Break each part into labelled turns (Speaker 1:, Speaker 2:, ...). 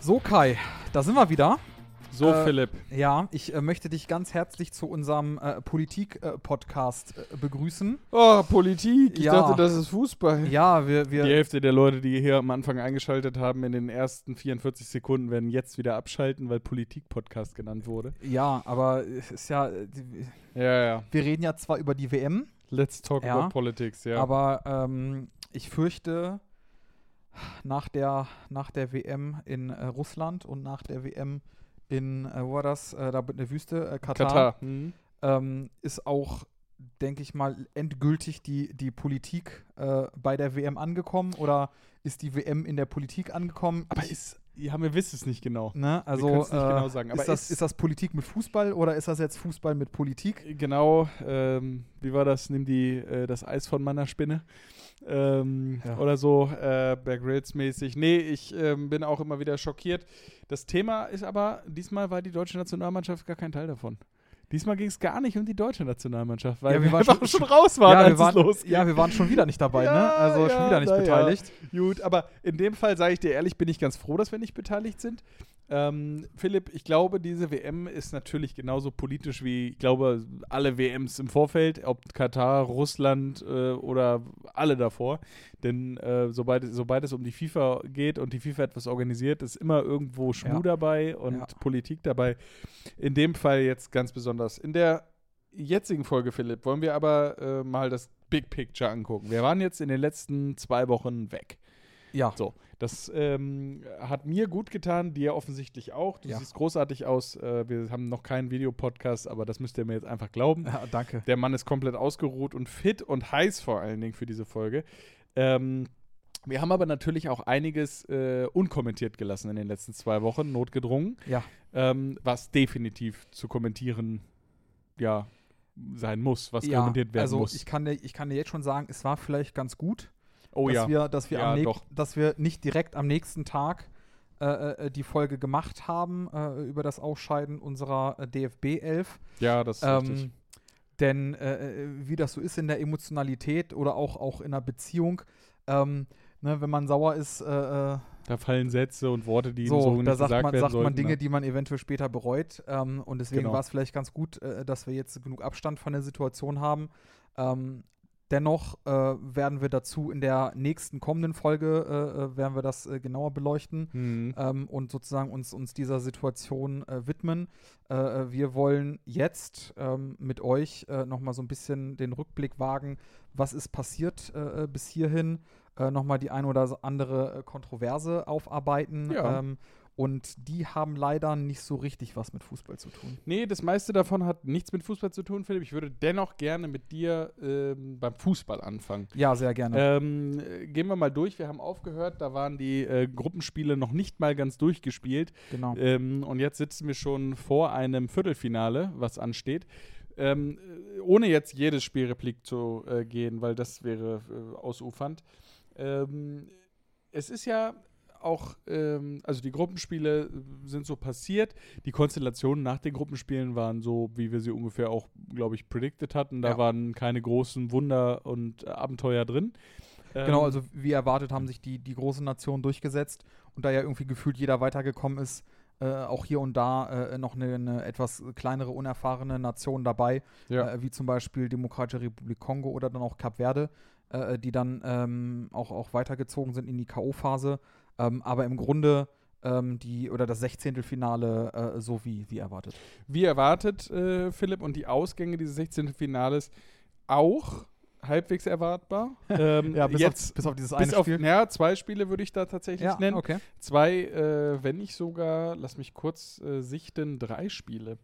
Speaker 1: So Kai, da sind wir wieder.
Speaker 2: So Philipp.
Speaker 1: Ja, ich möchte dich ganz herzlich zu unserem Politik-Podcast begrüßen.
Speaker 2: Oh, Politik. Ich
Speaker 1: Ja.
Speaker 2: dachte, das ist Fußball.
Speaker 1: Ja, wir
Speaker 2: Die Hälfte der Leute, die hier am Anfang eingeschaltet haben, in den ersten 44 Sekunden, werden jetzt wieder abschalten, weil Politik-Podcast genannt wurde.
Speaker 1: ja, aber es ist ja,
Speaker 2: Ja.
Speaker 1: wir reden ja zwar über die WM,
Speaker 2: Let's talk
Speaker 1: Ja.
Speaker 2: about politics, ja.
Speaker 1: aber ich fürchte, nach der WM in Russland und nach der WM in, wo war das, da in der Wüste,
Speaker 2: Katar.
Speaker 1: ist auch, denke ich mal, endgültig die Politik bei der WM angekommen oder ist die WM in der Politik angekommen?
Speaker 2: Aber wir wissen es nicht genau.
Speaker 1: Ne? Also,
Speaker 2: wir können es nicht genau sagen. Aber
Speaker 1: ist das Politik mit Fußball oder ist das jetzt Fußball mit Politik?
Speaker 2: Genau, wie war das? Nimm das Eis von meiner Spinne. Oder so, Bear Grylls mäßig. Nee, ich bin auch immer wieder schockiert. Das Thema ist aber, diesmal war die deutsche Nationalmannschaft gar kein Teil davon. Diesmal ging es gar nicht um die deutsche Nationalmannschaft, weil wir einfach schon raus waren, als es losging.
Speaker 1: Ja, wir waren schon wieder nicht dabei, ne? Also schon wieder nicht beteiligt.
Speaker 2: Gut, aber in dem Fall, sage ich dir ehrlich, bin ich ganz froh, dass wir nicht beteiligt sind. Philipp, ich glaube, diese WM ist natürlich genauso politisch wie, ich glaube, alle WMs im Vorfeld, ob Katar, Russland oder alle davor. Denn sobald es um die FIFA geht und die FIFA etwas organisiert, ist immer irgendwo Schmuh dabei und Politik dabei. In dem Fall jetzt ganz besonders. In der jetzigen Folge, Philipp, wollen wir aber mal das Big Picture angucken. Wir waren jetzt in den letzten 2 Wochen weg.
Speaker 1: Ja.
Speaker 2: So, das hat mir gut getan, dir offensichtlich auch. Du siehst großartig aus. Wir haben noch keinen Videopodcast, aber das müsst ihr mir jetzt einfach glauben.
Speaker 1: Ja, danke.
Speaker 2: Der Mann ist komplett ausgeruht und fit und heiß vor allen Dingen für diese Folge. Wir haben aber natürlich auch einiges unkommentiert gelassen in den letzten 2 Wochen, notgedrungen.
Speaker 1: Ja.
Speaker 2: Was definitiv zu kommentieren, sein muss, was kommentiert werden muss.
Speaker 1: Also ich kann dir jetzt schon sagen, es war vielleicht ganz gut,
Speaker 2: Oh
Speaker 1: dass wir nicht direkt am nächsten Tag die Folge gemacht haben über das Ausscheiden unserer DFB 11.
Speaker 2: Ja, das ist richtig.
Speaker 1: Denn wie das so ist in der Emotionalität oder auch in einer Beziehung, wenn man sauer ist,
Speaker 2: da fallen Sätze und Worte, die
Speaker 1: so
Speaker 2: nicht
Speaker 1: da
Speaker 2: gesagt werden
Speaker 1: sagt man
Speaker 2: sollten,
Speaker 1: Dinge, die man eventuell später bereut. Und deswegen
Speaker 2: Genau.
Speaker 1: war es vielleicht ganz gut, dass wir jetzt genug Abstand von der Situation haben. Dennoch werden wir dazu in der nächsten kommenden Folge werden wir das genauer beleuchten und sozusagen uns dieser Situation widmen. Wir wollen jetzt mit euch nochmal so ein bisschen den Rückblick wagen, was ist passiert bis hierhin, nochmal die ein oder andere Kontroverse aufarbeiten.
Speaker 2: Ja.
Speaker 1: Und die haben leider nicht so richtig was mit Fußball zu tun.
Speaker 2: Nee, das meiste davon hat nichts mit Fußball zu tun, Philipp. Ich würde dennoch gerne mit dir beim Fußball anfangen.
Speaker 1: Ja, sehr gerne.
Speaker 2: Gehen wir mal durch. Wir haben aufgehört, da waren die Gruppenspiele noch nicht mal ganz durchgespielt.
Speaker 1: Genau.
Speaker 2: Und jetzt sitzen wir schon vor einem Viertelfinale, was ansteht. Ohne jetzt jedes Spielreplik zu gehen, weil das wäre ausufernd. Es ist ja auch, also die Gruppenspiele sind so passiert. Die Konstellationen nach den Gruppenspielen waren so, wie wir sie ungefähr auch, glaube ich, predicted hatten. Da waren keine großen Wunder und Abenteuer drin.
Speaker 1: Genau, also wie erwartet haben sich die großen Nationen durchgesetzt und da ja irgendwie gefühlt jeder weitergekommen ist, auch hier und da noch eine etwas kleinere, unerfahrene Nation dabei, wie zum Beispiel Demokratische Republik Kongo oder dann auch Kap Verde, die dann auch weitergezogen sind in die K.O.-Phase. Aber im Grunde das 16. Finale so wie erwartet.
Speaker 2: Wie erwartet, Philipp, und die Ausgänge dieses 16. Finales auch halbwegs erwartbar.
Speaker 1: Bis auf dieses eine Spiel.
Speaker 2: 2 Spiele würde ich da tatsächlich nennen.
Speaker 1: Okay.
Speaker 2: 2, wenn nicht sogar, lass mich kurz sichten, 3 Spiele.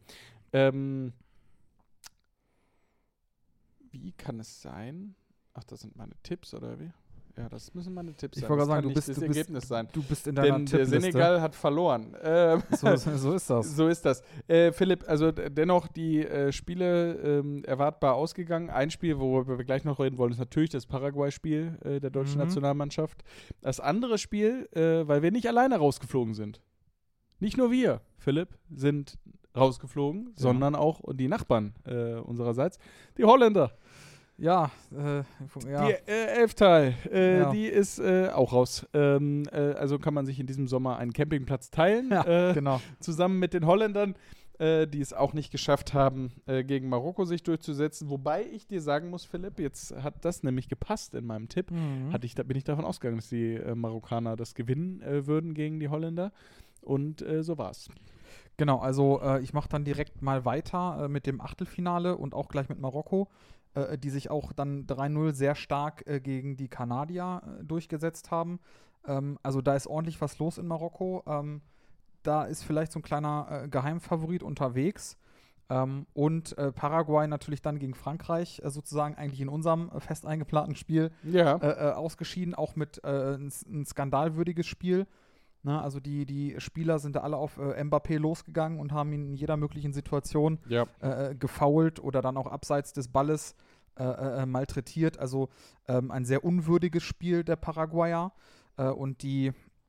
Speaker 2: Wie kann es sein? Ach, das sind meine Tipps, oder wie? Ja, das müssen meine Tipps sein.
Speaker 1: Ich wollte sagen,
Speaker 2: das Ergebnis sein.
Speaker 1: Du bist in deiner
Speaker 2: Denn
Speaker 1: Tippliste.
Speaker 2: der Senegal hat verloren.
Speaker 1: So ist das.
Speaker 2: So ist das. Philipp, also dennoch die Spiele erwartbar ausgegangen. Ein Spiel, worüber wir gleich noch reden wollen, ist natürlich das Paraguay-Spiel der deutschen Nationalmannschaft. Das andere Spiel, weil wir nicht alleine rausgeflogen sind. Nicht nur wir, Philipp, sind rausgeflogen, sondern auch die Nachbarn unsererseits. Die Holländer.
Speaker 1: Ja,
Speaker 2: Die Elftal, die ist auch raus. Also kann man sich in diesem Sommer einen Campingplatz teilen.
Speaker 1: Genau.
Speaker 2: Zusammen mit den Holländern, die es auch nicht geschafft haben, gegen Marokko sich durchzusetzen. Wobei ich dir sagen muss, Philipp, jetzt hat das nämlich gepasst in meinem Tipp. Bin ich davon ausgegangen, dass die Marokkaner das gewinnen würden gegen die Holländer. Und so war's.
Speaker 1: Genau, also ich mache dann direkt mal weiter mit dem Achtelfinale und auch gleich mit Marokko, die sich auch dann 3-0 sehr stark gegen die Kanadier durchgesetzt haben. Also da ist ordentlich was los in Marokko. Da ist vielleicht so ein kleiner Geheimfavorit unterwegs. Und Paraguay natürlich dann gegen Frankreich sozusagen eigentlich in unserem fest eingeplanten Spiel ausgeschieden, auch mit ein skandalwürdiges Spiel. Na, also die Spieler sind da alle auf Mbappé losgegangen und haben ihn in jeder möglichen Situation gefoult oder dann auch abseits des Balles malträtiert. Also ein sehr unwürdiges Spiel der Paraguayer. Und ich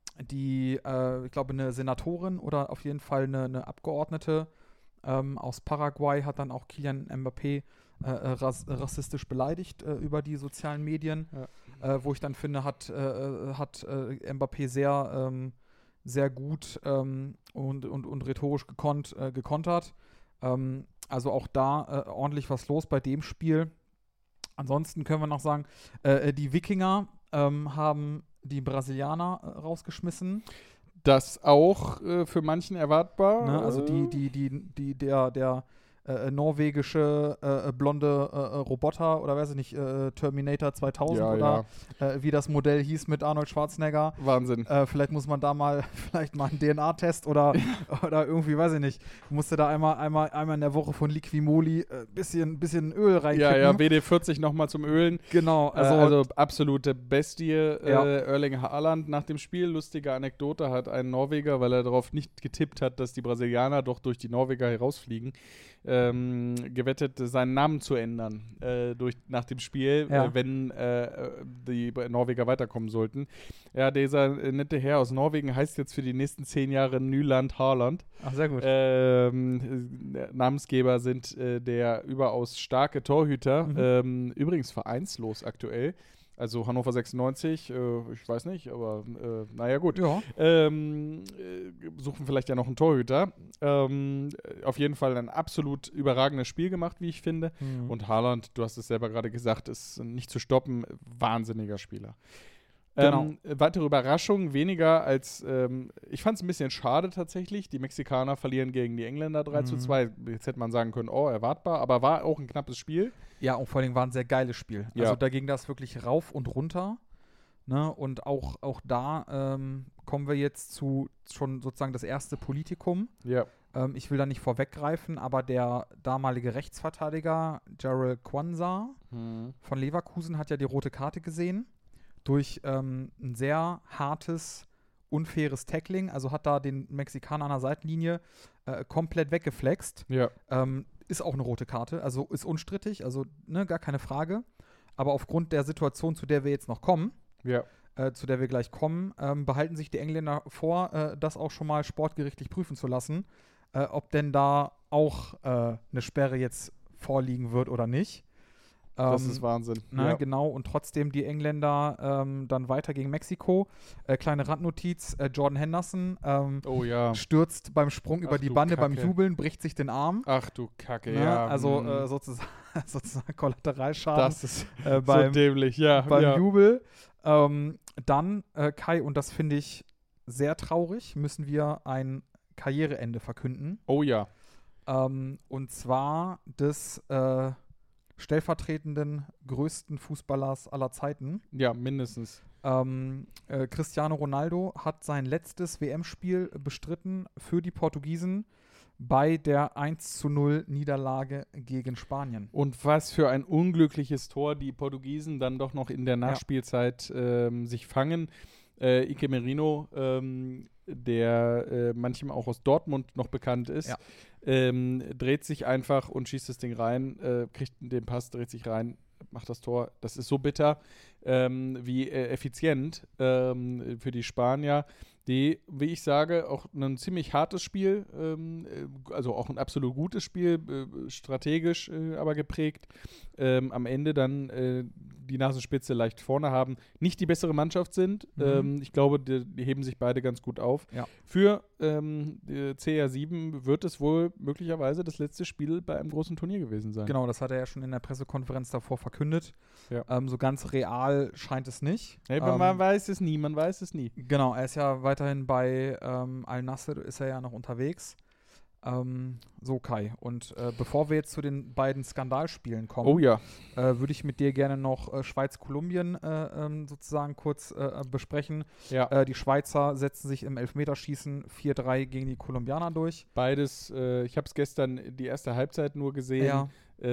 Speaker 1: glaube, eine Senatorin oder auf jeden Fall eine Abgeordnete aus Paraguay hat dann auch Kylian Mbappé rassistisch beleidigt über die sozialen Medien, wo ich dann finde, hat Mbappé sehr gut und rhetorisch gekontert. Also auch da ordentlich was los bei dem Spiel. Ansonsten können wir noch sagen, die Wikinger haben die Brasilianer rausgeschmissen.
Speaker 2: Das auch für manchen erwartbar.
Speaker 1: Ne? Also der norwegische blonde Roboter oder weiß ich nicht, Terminator 2000 wie das Modell hieß mit Arnold Schwarzenegger.
Speaker 2: Wahnsinn.
Speaker 1: Vielleicht muss man da mal einen DNA-Test oder irgendwie, weiß ich nicht, musste da einmal in der Woche von Liquimoli bisschen Öl reinkippen.
Speaker 2: Ja, WD-40 nochmal zum Ölen.
Speaker 1: Genau.
Speaker 2: Also absolute Bestie. Erling Haaland nach dem Spiel, lustige Anekdote, hat ein Norweger, weil er darauf nicht getippt hat, dass die Brasilianer doch durch die Norweger herausfliegen, gewettet, seinen Namen zu ändern nach dem Spiel, wenn die Norweger weiterkommen sollten. Ja, dieser nette Herr aus Norwegen heißt jetzt für die nächsten 10 Jahre Nyland Haaland.
Speaker 1: Ach, sehr gut.
Speaker 2: Namensgeber sind der überaus starke Torhüter, übrigens vereinslos aktuell. Also Hannover 96, ich weiß nicht, aber naja gut.
Speaker 1: Ja.
Speaker 2: Suchen vielleicht ja noch einen Torhüter. Auf jeden Fall ein absolut überragendes Spiel gemacht, wie ich finde. Und Haaland, du hast es selber gerade gesagt, ist nicht zu stoppen. Wahnsinniger Spieler.
Speaker 1: Genau.
Speaker 2: Weitere Überraschung, weniger als, ich fand es ein bisschen schade tatsächlich. Die Mexikaner verlieren gegen die Engländer 3-2. Jetzt hätte man sagen können, erwartbar, aber war auch ein knappes Spiel.
Speaker 1: Ja, und vor allem war ein sehr geiles Spiel.
Speaker 2: Ja.
Speaker 1: Also da ging das wirklich rauf und runter. Ne? Und auch da kommen wir jetzt zu schon sozusagen das erste Politikum.
Speaker 2: Ja.
Speaker 1: Ich will da nicht vorweggreifen, aber der damalige Rechtsverteidiger Jarrell Kwanzaa von Leverkusen hat ja die rote Karte gesehen. Durch ein sehr hartes, unfaires Tackling. Also hat da den Mexikaner an der Seitenlinie komplett weggeflext.
Speaker 2: Ja.
Speaker 1: Ist auch eine rote Karte, also ist unstrittig, also gar keine Frage. Aber aufgrund der Situation, zu der wir jetzt noch kommen, zu der wir gleich kommen, behalten sich die Engländer vor, das auch schon mal sportgerichtlich prüfen zu lassen, ob denn da auch eine Sperre jetzt vorliegen wird oder nicht.
Speaker 2: Das ist Wahnsinn.
Speaker 1: Genau, und trotzdem die Engländer dann weiter gegen Mexiko. Kleine Randnotiz, Jordan Henderson stürzt beim Sprung über die Bande, beim Jubeln, bricht sich den Arm.
Speaker 2: Ach du Kacke,
Speaker 1: Also sozusagen Kollateralschaden.
Speaker 2: Das ist so dämlich,
Speaker 1: beim Jubel. Dann, Kai, und das finde ich sehr traurig, müssen wir ein Karriereende verkünden.
Speaker 2: Oh ja.
Speaker 1: Und zwar des stellvertretenden größten Fußballers aller Zeiten.
Speaker 2: Ja, mindestens.
Speaker 1: Cristiano Ronaldo hat sein letztes WM-Spiel bestritten für die Portugiesen bei der 1:0 Niederlage gegen Spanien.
Speaker 2: Und was für ein unglückliches Tor die Portugiesen dann doch noch in der Nachspielzeit sich fangen. Ike Merino, der manchem auch aus Dortmund noch bekannt ist, dreht sich einfach und schießt das Ding rein, kriegt den Pass, dreht sich rein, macht das Tor. Das ist so bitter, wie effizient für die Spanier, die, wie ich sage, auch ein ziemlich hartes Spiel, also auch ein absolut gutes Spiel, strategisch aber geprägt, am Ende dann die Nasenspitze leicht vorne haben, nicht die bessere Mannschaft sind. Ich glaube, die heben sich beide ganz gut auf.
Speaker 1: Ja.
Speaker 2: Für CR7 wird es wohl möglicherweise das letzte Spiel bei einem großen Turnier gewesen sein.
Speaker 1: Genau, das hat er ja schon in der Pressekonferenz davor verkündet.
Speaker 2: Ja.
Speaker 1: So ganz real scheint es nicht.
Speaker 2: Hey, man weiß es nie,
Speaker 1: Genau, er ist ja weiterhin bei Al-Nassr, ist er ja noch unterwegs. So, Kai. Und bevor wir jetzt zu den beiden Skandalspielen kommen, würde ich mit dir gerne noch Schweiz-Kolumbien sozusagen kurz besprechen.
Speaker 2: Ja.
Speaker 1: Die Schweizer setzen sich im Elfmeterschießen 4-3 gegen die Kolumbianer durch.
Speaker 2: Beides, ich habe es gestern die erste Halbzeit nur gesehen.
Speaker 1: Ja.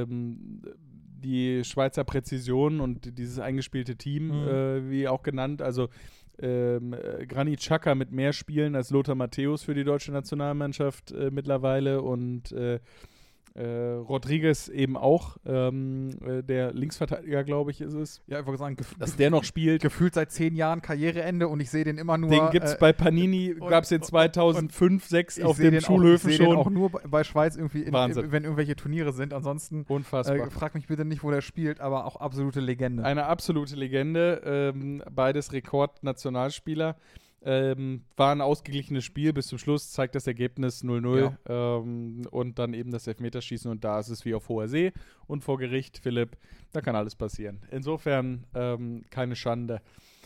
Speaker 2: Die Schweizer Präzision und dieses eingespielte Team, wie auch genannt, also Granit Xhaka mit mehr Spielen als Lothar Matthäus für die deutsche Nationalmannschaft mittlerweile und Rodriguez eben auch, der Linksverteidiger, glaube ich, ist es.
Speaker 1: Ja, ich wollte sagen,
Speaker 2: dass der noch spielt.
Speaker 1: Gefühlt seit 10 Jahren Karriereende und ich sehe den immer nur.
Speaker 2: Den gibt es bei Panini, gab es den 2005, 2006 auf den Schulhöfen
Speaker 1: schon. Ich sehe den auch nur bei Schweiz irgendwie, wenn irgendwelche Turniere sind. Ansonsten
Speaker 2: unfassbar.
Speaker 1: Frag mich bitte nicht, wo der spielt, aber auch absolute Legende.
Speaker 2: Eine absolute Legende, beides Rekordnationalspieler. War ein ausgeglichenes Spiel bis zum Schluss, zeigt das Ergebnis 0-0 und dann eben das Elfmeterschießen und da ist es wie auf hoher See und vor Gericht, Philipp, da kann alles passieren. Insofern keine Schande.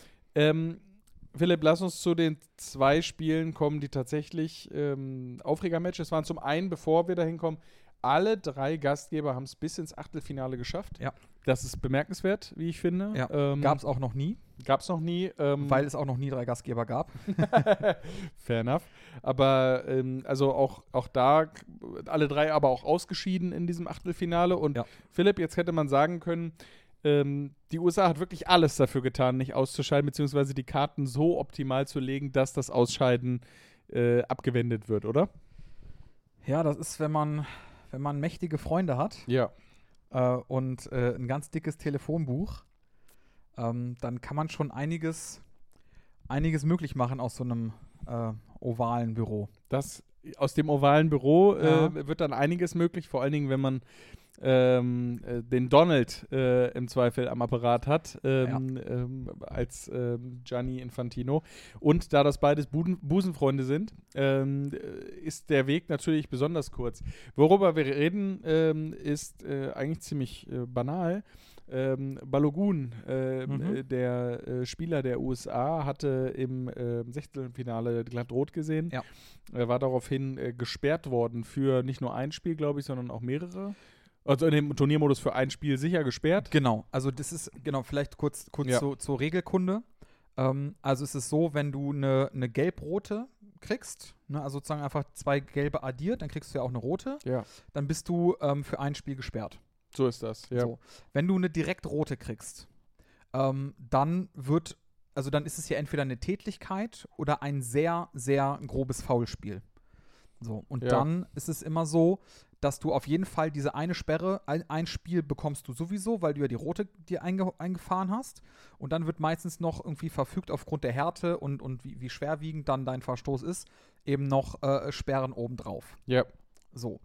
Speaker 2: Philipp, lass uns zu den 2 Spielen kommen, die tatsächlich Aufregermatches waren. Zum einen, bevor wir da hinkommen, alle 3 Gastgeber haben es bis ins Achtelfinale geschafft.
Speaker 1: Ja.
Speaker 2: Das ist bemerkenswert, wie ich finde.
Speaker 1: Ja. Gab es auch noch nie.
Speaker 2: Weil
Speaker 1: es auch noch nie 3 Gastgeber gab.
Speaker 2: Fair enough. Aber also auch da, alle 3 aber auch ausgeschieden in diesem Achtelfinale. Und Philipp, jetzt hätte man sagen können, die USA hat wirklich alles dafür getan, nicht auszuscheiden, beziehungsweise die Karten so optimal zu legen, dass das Ausscheiden abgewendet wird, oder?
Speaker 1: Ja, das ist, wenn man mächtige Freunde hat.
Speaker 2: Ja.
Speaker 1: Und ein ganz dickes Telefonbuch, dann kann man schon einiges möglich machen aus so einem ovalen Büro.
Speaker 2: Aus dem ovalen Büro wird dann einiges möglich, vor allen Dingen, wenn man den Donald im Zweifel am Apparat hat, als Gianni Infantino. Und da das beides Busenfreunde sind, ist der Weg natürlich besonders kurz. Worüber wir reden, ist eigentlich ziemlich banal. Balogun, der Spieler der USA, hatte im Sechzehntelfinale glattrot gesehen. Ja. Er war daraufhin gesperrt worden für nicht nur ein Spiel, glaube ich, sondern auch mehrere. Also in dem Turniermodus für ein Spiel sicher gesperrt.
Speaker 1: Genau, also das ist, vielleicht kurz zur Regelkunde. Also es ist so, wenn du eine gelb-rote kriegst, ne, also sozusagen einfach 2 gelbe addiert, dann kriegst du ja auch eine rote.
Speaker 2: Ja.
Speaker 1: Dann bist du für ein Spiel gesperrt.
Speaker 2: So ist das, ja.
Speaker 1: So. Wenn du eine direkt rote kriegst, dann ist es ja entweder eine Tätlichkeit oder ein sehr, sehr grobes Foulspiel. So, und dann ist es immer so, dass du auf jeden Fall diese eine Sperre, ein Spiel bekommst du sowieso, weil du ja die rote dir eingefahren hast. Und dann wird meistens noch irgendwie verfügt aufgrund der Härte und wie schwerwiegend dann dein Verstoß ist, eben noch Sperren obendrauf.
Speaker 2: Ja.
Speaker 1: So.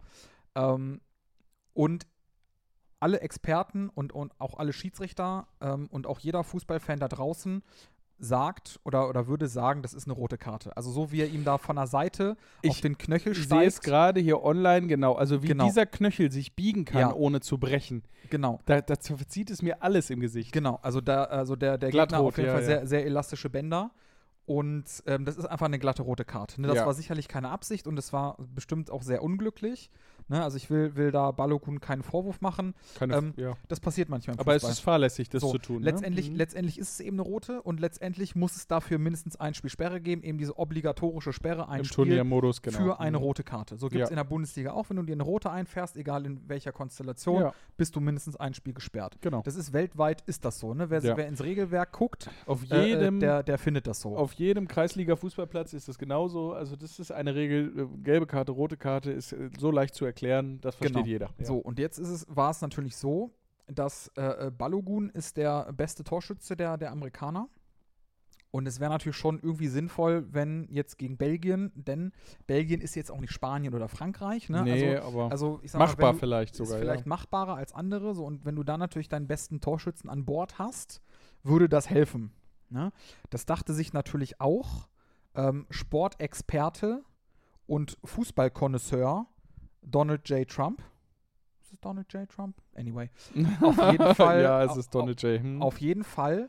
Speaker 1: Und alle Experten und auch alle Schiedsrichter und auch jeder Fußballfan da draußen sagt oder würde sagen, das ist eine rote Karte. Also so wie er ihm da von der Seite auf den Knöchel steigt.
Speaker 2: Ich sehe es gerade hier online, genau. Also wie dieser Knöchel sich biegen kann, ohne zu brechen.
Speaker 1: Genau.
Speaker 2: Da verzieht es mir alles im Gesicht.
Speaker 1: Genau, also der Gegner auf jeden Fall sehr, sehr elastische Bänder. Und das ist einfach eine glatte rote Karte. Ne? Das war sicherlich keine Absicht und es war bestimmt auch sehr unglücklich. Ne? Also ich will da Balogun keinen Vorwurf machen. Das passiert manchmal im Fußball.
Speaker 2: Aber es ist fahrlässig, das zu tun.
Speaker 1: Letztendlich ist es eben eine rote und letztendlich muss es dafür mindestens ein Spiel Sperre geben, eben diese obligatorische Sperre, ein
Speaker 2: Im
Speaker 1: Spiel
Speaker 2: Turniermodus, genau.
Speaker 1: Für eine rote Karte. So gibt es in der Bundesliga auch, wenn du dir eine rote einfährst, egal in welcher Konstellation, bist du mindestens ein Spiel gesperrt.
Speaker 2: Genau.
Speaker 1: Das ist weltweit, ist das so. Ne? Wer ins Regelwerk guckt, der findet das so.
Speaker 2: Auf jedem Kreisliga-Fußballplatz ist das genauso. Also das ist eine Regel, gelbe Karte, rote Karte ist so leicht zu erklären, das versteht jeder. Ja.
Speaker 1: So, und jetzt war es natürlich so, dass Balogun ist der beste Torschütze der Amerikaner. Und es wäre natürlich schon irgendwie sinnvoll, wenn jetzt gegen Belgien, denn Belgien ist jetzt auch nicht Spanien oder Frankreich, ne?
Speaker 2: Nee,
Speaker 1: also ich sag
Speaker 2: machbar
Speaker 1: mal,
Speaker 2: vielleicht sogar,
Speaker 1: ist vielleicht machbarer als andere. So, und wenn du da natürlich deinen besten Torschützen an Bord hast, würde das helfen. Ne? Das dachte sich natürlich auch Sportexperte und Fußballkonnoisseur Donald J. Trump. Ist es Donald J. Trump? Anyway. Auf jeden Fall.
Speaker 2: Ja, es ist Donald J.
Speaker 1: Auf jeden Fall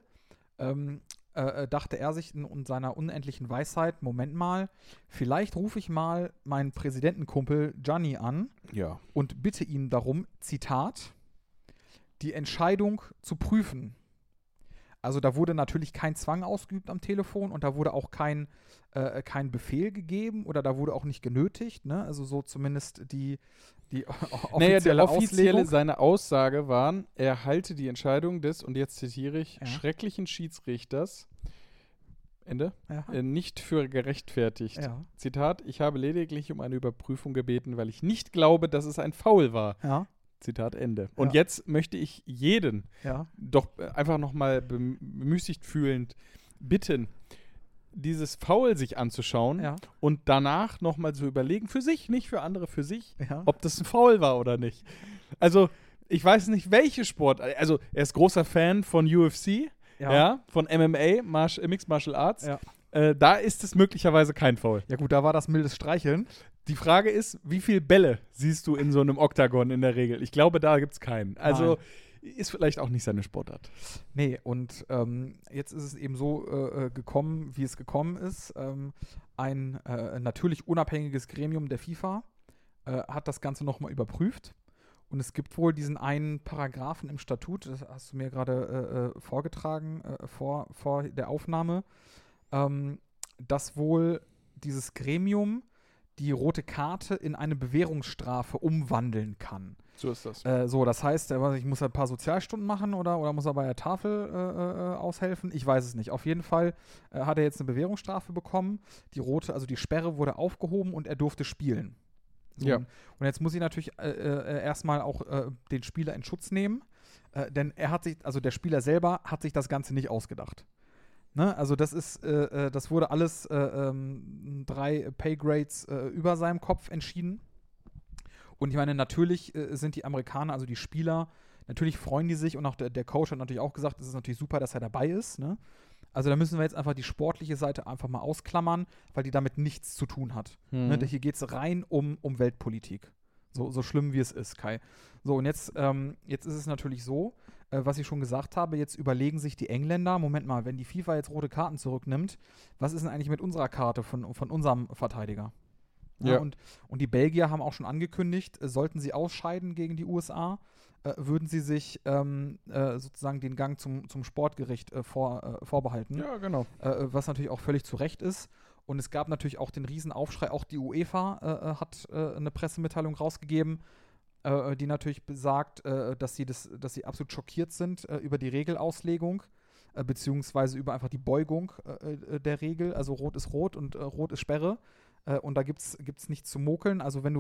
Speaker 1: dachte er sich in seiner unendlichen Weisheit, Moment mal, vielleicht rufe ich mal meinen Präsidentenkumpel Gianni an und bitte ihn darum, Zitat, die Entscheidung zu prüfen. Also da wurde natürlich kein Zwang ausgeübt am Telefon und da wurde auch kein Befehl gegeben oder da wurde auch nicht genötigt, ne? Also so zumindest die offizielle Auslegung.
Speaker 2: Seine Aussage war, er halte die Entscheidung des, und jetzt zitiere ich, schrecklichen Schiedsrichters, Ende, nicht für gerechtfertigt.
Speaker 1: Ja.
Speaker 2: Zitat, ich habe lediglich um eine Überprüfung gebeten, weil ich nicht glaube, dass es ein Foul war.
Speaker 1: Ja.
Speaker 2: Zitat Ende. Und jetzt möchte ich jeden doch einfach nochmal bemüßigt fühlend bitten, dieses Foul sich anzuschauen und danach nochmal zu überlegen, für sich, nicht für andere, für sich, ob das ein Foul war oder nicht. Also, ich weiß nicht, welche Sport, also er ist großer Fan von UFC, von MMA, Mixed Martial Arts. Da ist es möglicherweise kein Foul.
Speaker 1: Ja gut, da war das mildes Streicheln.
Speaker 2: Die Frage ist, wie viele Bälle siehst du in so einem Oktagon in der Regel? Ich glaube, da gibt es keinen. Also ist vielleicht auch nicht seine Sportart.
Speaker 1: Nee, und jetzt ist es eben so gekommen, wie es gekommen ist. Ein natürlich unabhängiges Gremium der FIFA hat das Ganze nochmal überprüft. Und es gibt wohl diesen einen Paragraphen im Statut, das hast du mir gerade vorgetragen vor der Aufnahme, dass wohl dieses Gremium die rote Karte in eine Bewährungsstrafe umwandeln kann.
Speaker 2: So ist das.
Speaker 1: Das heißt, ich muss ein paar Sozialstunden machen oder muss er bei der Tafel aushelfen? Ich weiß es nicht. Auf jeden Fall hat er jetzt eine Bewährungsstrafe bekommen. Die rote, also die Sperre wurde aufgehoben und er durfte spielen. So, und jetzt muss ich natürlich erstmal auch den Spieler in Schutz nehmen, denn der Spieler selber hat sich das Ganze nicht ausgedacht. Ne? Also das wurde alles 3 Paygrades über seinem Kopf entschieden. Und ich meine, natürlich sind die Amerikaner, also die Spieler, natürlich freuen die sich und auch der Coach hat natürlich auch gesagt, es ist natürlich super, dass er dabei ist. Ne? Also da müssen wir jetzt einfach die sportliche Seite einfach mal ausklammern, weil die damit nichts zu tun hat. Ne? Hier geht es rein um Weltpolitik. So schlimm wie es ist, Kai. So, und jetzt ist es natürlich so, was ich schon gesagt habe, jetzt überlegen sich die Engländer, Moment mal, wenn die FIFA jetzt rote Karten zurücknimmt, was ist denn eigentlich mit unserer Karte von unserem Verteidiger? Ja. Und die Belgier haben auch schon angekündigt, sollten sie ausscheiden gegen die USA, würden sie sich sozusagen den Gang zum Sportgericht vorbehalten.
Speaker 2: Ja, genau.
Speaker 1: Was natürlich auch völlig zu Recht ist. Und es gab natürlich auch den Riesenaufschrei, auch die UEFA hat eine Pressemitteilung rausgegeben, die natürlich besagt, dass sie absolut schockiert sind über die Regelauslegung, beziehungsweise über einfach die Beugung der Regel. Also Rot ist Rot und Rot ist Sperre. Und da gibt's nichts zu mokeln. Also wenn du,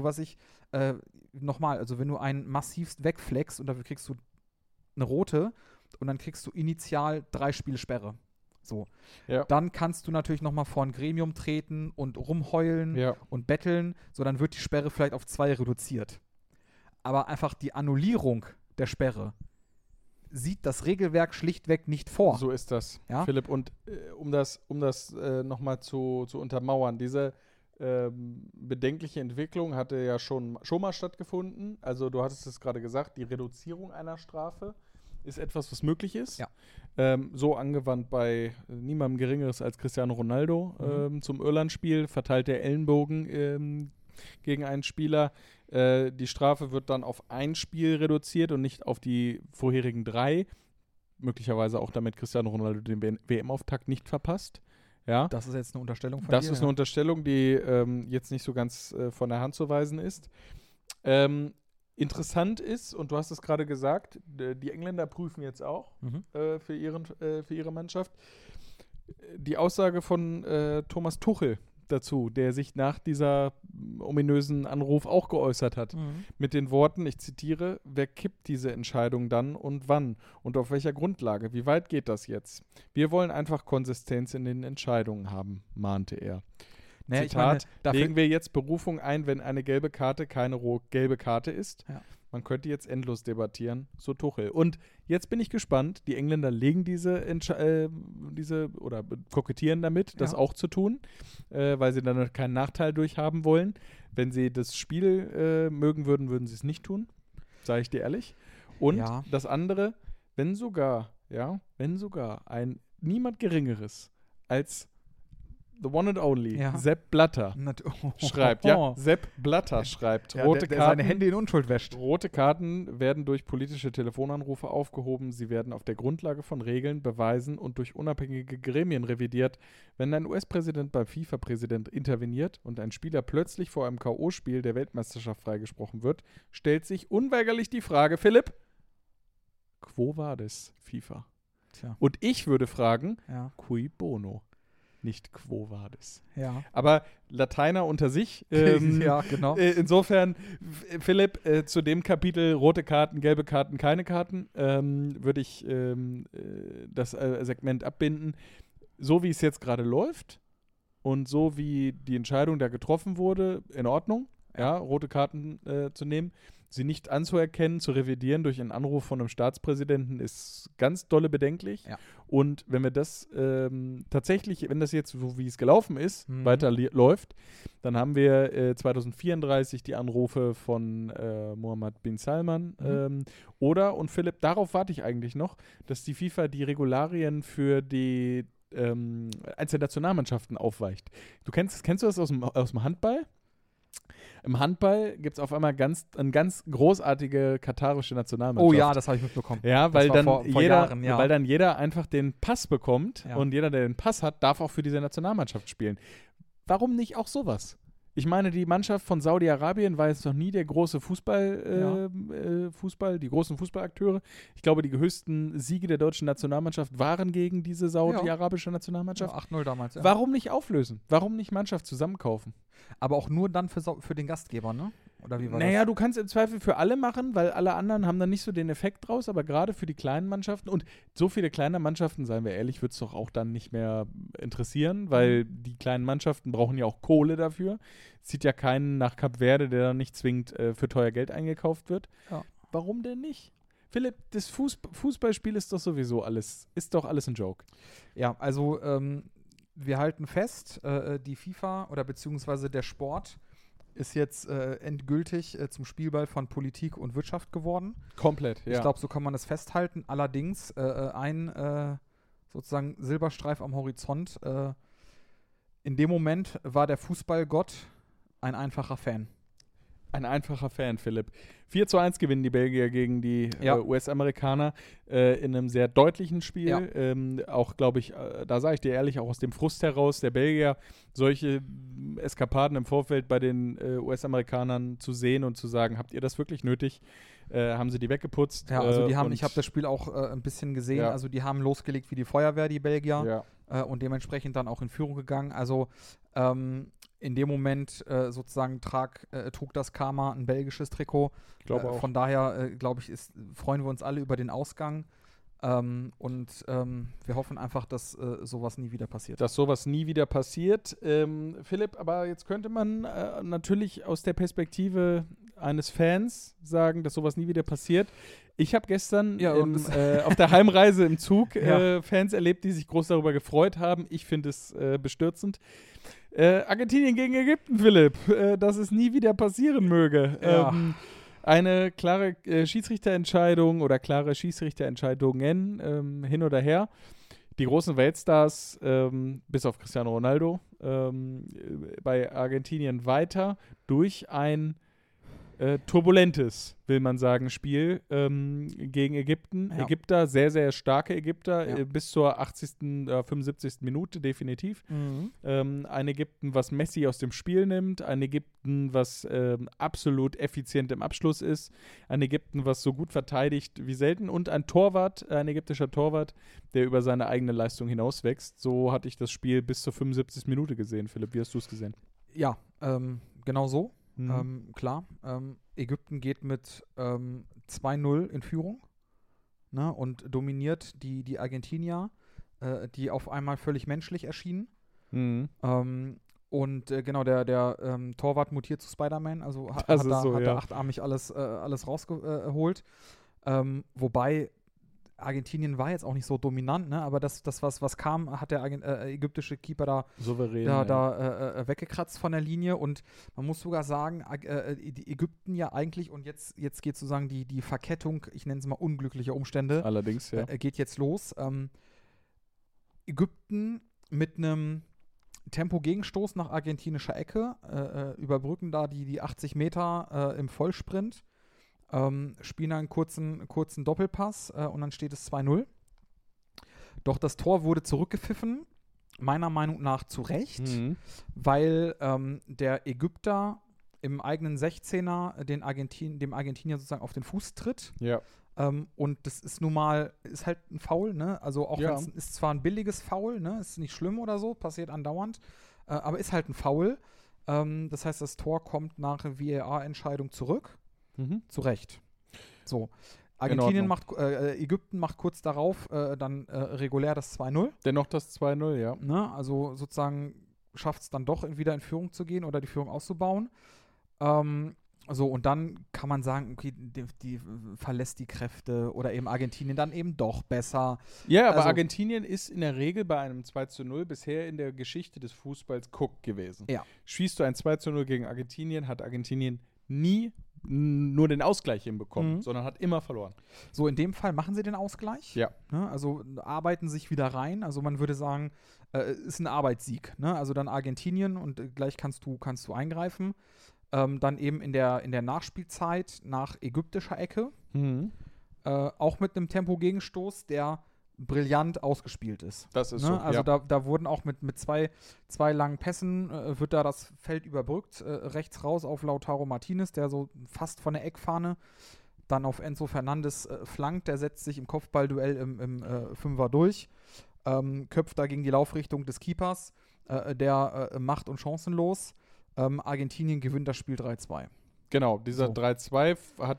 Speaker 1: wenn du einen massivst wegfleckst und dafür kriegst du eine rote und dann kriegst du initial 3 Spiele Sperre. So. Ja. Dann kannst du natürlich nochmal vor ein Gremium treten und rumheulen und betteln. So, dann wird die Sperre vielleicht auf 2 reduziert. Aber einfach die Annullierung der Sperre sieht das Regelwerk schlichtweg nicht vor.
Speaker 2: So ist das, Philipp. Und um das nochmal zu untermauern, diese bedenkliche Entwicklung hatte ja schon mal stattgefunden. Also du hattest es gerade gesagt, die Reduzierung einer Strafe ist etwas, was möglich ist. Ja. So angewandt bei niemandem Geringeres als Cristiano Ronaldo zum Irland-Spiel, verteilt der Ellenbogen gegen einen Spieler. Die Strafe wird dann auf ein Spiel reduziert und nicht auf die vorherigen 3. Möglicherweise auch damit Cristiano Ronaldo den WM-Auftakt nicht verpasst. Ja.
Speaker 1: Das ist jetzt eine Unterstellung von
Speaker 2: dir. Das ist eine Unterstellung, die jetzt nicht so ganz von der Hand zu weisen ist. Interessant ist, und du hast es gerade gesagt, die Engländer prüfen jetzt auch für ihre Mannschaft. Die Aussage von Thomas Tuchel, dazu, der sich nach dieser ominösen Anruf auch geäußert hat. Mit den Worten, ich zitiere, wer kippt diese Entscheidung dann und wann und auf welcher Grundlage? Wie weit geht das jetzt? Wir wollen einfach Konsistenz in den Entscheidungen haben, mahnte er.
Speaker 1: Naja,
Speaker 2: Zitat, legen wir jetzt Berufung ein, wenn eine gelbe Karte keine gelbe Karte ist?
Speaker 1: Ja.
Speaker 2: Man könnte jetzt endlos debattieren, so Tuchel. Und jetzt bin ich gespannt, die Engländer legen diese oder kokettieren damit, das auch zu tun, weil sie dann keinen Nachteil durchhaben wollen. Wenn sie das Spiel mögen würden, würden sie es nicht tun, sage ich dir ehrlich. Und das andere, wenn sogar ein niemand Geringeres als the one and only, Sepp Blatter schreibt, Sepp Blatter schreibt, rote
Speaker 1: der
Speaker 2: Karten,
Speaker 1: seine Hände in Unschuld wäscht.
Speaker 2: Rote Karten werden durch politische Telefonanrufe aufgehoben, sie werden auf der Grundlage von Regeln, Beweisen und durch unabhängige Gremien revidiert. Wenn ein US-Präsident beim FIFA-Präsident interveniert und ein Spieler plötzlich vor einem K.O.-Spiel der Weltmeisterschaft freigesprochen wird, stellt sich unweigerlich die Frage, Philipp, quo vadis, FIFA?
Speaker 1: Tja.
Speaker 2: Und ich würde fragen, cui bono? Nicht quo vadis.
Speaker 1: Ja.
Speaker 2: Aber Lateiner unter sich.
Speaker 1: Ja, genau.
Speaker 2: Insofern, Philipp, zu dem Kapitel rote Karten, gelbe Karten, keine Karten, würde ich das Segment abbinden. So wie es jetzt gerade läuft und so wie die Entscheidung da getroffen wurde, in Ordnung, rote Karten zu nehmen. Sie nicht anzuerkennen, zu revidieren durch einen Anruf von einem Staatspräsidenten ist ganz dolle bedenklich. Ja. Und wenn wir das tatsächlich, wenn das jetzt so wie es gelaufen ist, weiter läuft, dann haben wir 2034 die Anrufe von Mohammed bin Salman und Philipp, darauf warte ich eigentlich noch, dass die FIFA die Regularien für die einzelnen Nationalmannschaften aufweicht. Kennst du das aus dem Handball? Im Handball gibt es auf einmal eine ganz großartige katarische Nationalmannschaft.
Speaker 1: Oh ja, das habe ich mitbekommen.
Speaker 2: Ja, weil dann,
Speaker 1: vor Jahren,
Speaker 2: weil dann jeder einfach den Pass bekommt und jeder, der den Pass hat, darf auch für diese Nationalmannschaft spielen. Warum nicht auch sowas? Ich meine, die Mannschaft von Saudi-Arabien war jetzt noch nie der große die großen Fußballakteure. Ich glaube, die höchsten Siege der deutschen Nationalmannschaft waren gegen diese saudi-arabische Nationalmannschaft.
Speaker 1: Ja, 8-0 damals,
Speaker 2: Warum nicht auflösen? Warum nicht Mannschaft zusammenkaufen?
Speaker 1: Aber auch nur dann für den Gastgeber, ne? Oder wie war das?
Speaker 2: Naja, du kannst im Zweifel für alle machen, weil alle anderen haben dann nicht so den Effekt draus, aber gerade für die kleinen Mannschaften und so viele kleine Mannschaften, seien wir ehrlich, wird es doch auch dann nicht mehr interessieren, weil die kleinen Mannschaften brauchen ja auch Kohle dafür. Es zieht ja keinen nach Kap Verde, der dann nicht zwingend für teuer Geld eingekauft wird. Ja. Warum denn nicht? Philipp, das Fußballspiel ist doch sowieso alles ein Joke.
Speaker 1: Ja, also wir halten fest, die FIFA oder beziehungsweise der Sport ist jetzt endgültig zum Spielball von Politik und Wirtschaft geworden.
Speaker 2: Komplett, ja.
Speaker 1: Ich glaube, so kann man das festhalten. Allerdings ein sozusagen Silberstreif am Horizont. In dem Moment war der Fußballgott ein einfacher Fan.
Speaker 2: Ein einfacher Fan, Philipp. 4:1 gewinnen die Belgier gegen die US-Amerikaner in einem sehr deutlichen Spiel. Ja. Auch, glaube ich, da sage ich dir ehrlich, auch aus dem Frust heraus der Belgier, solche Eskapaden im Vorfeld bei den US-Amerikanern zu sehen und zu sagen, habt ihr das wirklich nötig? Haben sie die weggeputzt?
Speaker 1: Ja, also ich habe das Spiel auch ein bisschen gesehen. Ja. Also die haben losgelegt wie die Feuerwehr, die Belgier. Ja. Und dementsprechend dann auch in Führung gegangen. Also in dem Moment sozusagen trug das Karma ein belgisches Trikot. Von daher, glaube ich, freuen wir uns alle über den Ausgang. Und wir hoffen einfach, dass sowas nie wieder passiert.
Speaker 2: Dass sowas nie wieder passiert. Philipp, aber jetzt könnte man natürlich aus der Perspektive eines Fans sagen, dass sowas nie wieder passiert. Ich habe gestern auf der Heimreise im Zug Fans erlebt, die sich groß darüber gefreut haben. Ich finde es bestürzend. Argentinien gegen Ägypten, Philipp, dass es nie wieder passieren möge. Ja. Eine klare Schiedsrichterentscheidung oder klare Schiedsrichterentscheidungen hin oder her. Die großen Weltstars, bis auf Cristiano Ronaldo, bei Argentinien weiter durch ein turbulentes, will man sagen, Spiel gegen Ägypten.
Speaker 1: Ja.
Speaker 2: Ägypter, sehr, sehr starke Ägypter,
Speaker 1: Ja.
Speaker 2: bis zur 80., 75. Minute definitiv. Ein Ägypten, was Messi aus dem Spiel nimmt. Ein Ägypten, was absolut effizient im Abschluss ist. Ein Ägypten, was so gut verteidigt wie selten. Und ein Torwart, ein ägyptischer Torwart, der über seine eigene Leistung hinauswächst. So hatte ich das Spiel bis zur 75. Minute gesehen. Philipp, wie hast du es gesehen?
Speaker 1: Ja, genau so. Klar, Ägypten geht mit 2-0 in Führung, ne, und dominiert die Argentinier, die auf einmal völlig menschlich erschienen. Und genau, der Torwart mutiert zu Spider-Man, also hat da achtarmig alles rausgeholt. Wobei Argentinien war jetzt auch nicht so dominant, ne? Aber das was kam, hat der ägyptische Keeper da
Speaker 2: souverän
Speaker 1: weggekratzt von der Linie. Und man muss sogar sagen, die Ägypten ja eigentlich, und jetzt geht sozusagen die Verkettung, ich nenne es mal unglückliche Umstände,
Speaker 2: allerdings, ja.
Speaker 1: Geht jetzt los. Ägypten mit einem Tempo-Gegenstoß nach argentinischer Ecke, überbrücken da die 80 Meter im Vollsprint. Spielen einen kurzen Doppelpass und dann steht es 2-0. Doch das Tor wurde zurückgepfiffen, meiner Meinung nach zu Recht, weil der Ägypter im eigenen 16er dem Argentinier sozusagen auf den Fuß tritt.
Speaker 2: Ja.
Speaker 1: Und das ist nun mal, ist halt ein Foul, ne? Also auch
Speaker 2: Ja.
Speaker 1: wenn es ist zwar ein billiges Foul, ne? Ist nicht schlimm oder so, passiert andauernd, aber ist halt ein Foul. Das heißt, das Tor kommt nach VAR-Entscheidung zurück. Zu Recht. So. Ägypten macht kurz darauf dann regulär das 2-0.
Speaker 2: Dennoch das 2-0, ja.
Speaker 1: Ne? Also sozusagen schafft es dann doch wieder in Führung zu gehen oder die Führung auszubauen. So, und dann kann man sagen, okay, die verlässt die Kräfte oder eben Argentinien dann eben doch besser.
Speaker 2: Ja, aber
Speaker 1: Also,
Speaker 2: Argentinien ist in der Regel bei einem 2-0 bisher in der Geschichte des Fußballs Cook gewesen.
Speaker 1: Ja.
Speaker 2: Schießt du ein 2-0 gegen Argentinien, hat Argentinien nie nur den Ausgleich hinbekommen, sondern hat immer verloren.
Speaker 1: So, in dem Fall machen sie den Ausgleich.
Speaker 2: Ja.
Speaker 1: Ne? Also arbeiten sich wieder rein. Also man würde sagen, ist ein Arbeitssieg. Ne? Also dann Argentinien und gleich kannst du eingreifen. Dann eben in der Nachspielzeit nach ägyptischer Ecke. Auch mit einem Tempo-Gegenstoß, der brillant ausgespielt ist.
Speaker 2: Das ist
Speaker 1: ne?
Speaker 2: so,
Speaker 1: Also
Speaker 2: ja.
Speaker 1: da wurden auch mit zwei langen Pässen, wird da das Feld überbrückt, rechts raus auf Lautaro Martinez, der so fast von der Eckfahne dann auf Enzo Fernandes flankt, der setzt sich im Kopfballduell im Fünfer durch, köpft da gegen die Laufrichtung des Keepers, der macht und chancenlos. Argentinien gewinnt das Spiel 3-2.
Speaker 2: Genau, dieser
Speaker 1: So.
Speaker 2: 3-2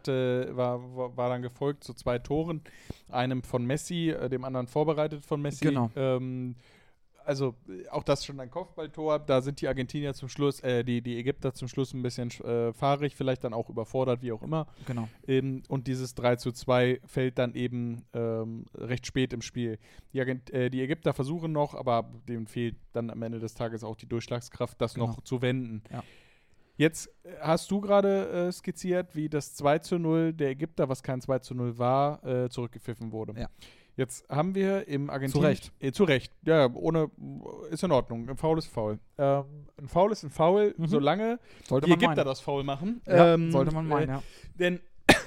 Speaker 2: war dann gefolgt zu 2 Toren, einem von Messi, dem anderen vorbereitet von Messi.
Speaker 1: Genau.
Speaker 2: Also auch das schon ein Kopfballtor, da sind die Argentinier zum Schluss, die Ägypter zum Schluss ein bisschen fahrig, vielleicht dann auch überfordert, wie auch immer.
Speaker 1: Genau.
Speaker 2: Und dieses 3-2 fällt dann eben recht spät im Spiel. Die Ägypter versuchen noch, aber denen fehlt dann am Ende des Tages auch die Durchschlagskraft, das noch zu wenden.
Speaker 1: Ja.
Speaker 2: Jetzt hast du gerade skizziert, wie das 2-0 der Ägypter, was kein 2-0 war, zurückgepfiffen wurde.
Speaker 1: Ja.
Speaker 2: Jetzt haben wir im Argentinien...
Speaker 1: Zu Recht.
Speaker 2: Zu Recht, ja, ist in Ordnung. Ein Foul ist Foul. Ein Foul ist ein Foul, solange
Speaker 1: Sollte
Speaker 2: die
Speaker 1: man
Speaker 2: Ägypter
Speaker 1: meinen.
Speaker 2: das Foul machen.
Speaker 1: Ja, sollte man meinen, ja.
Speaker 2: Denn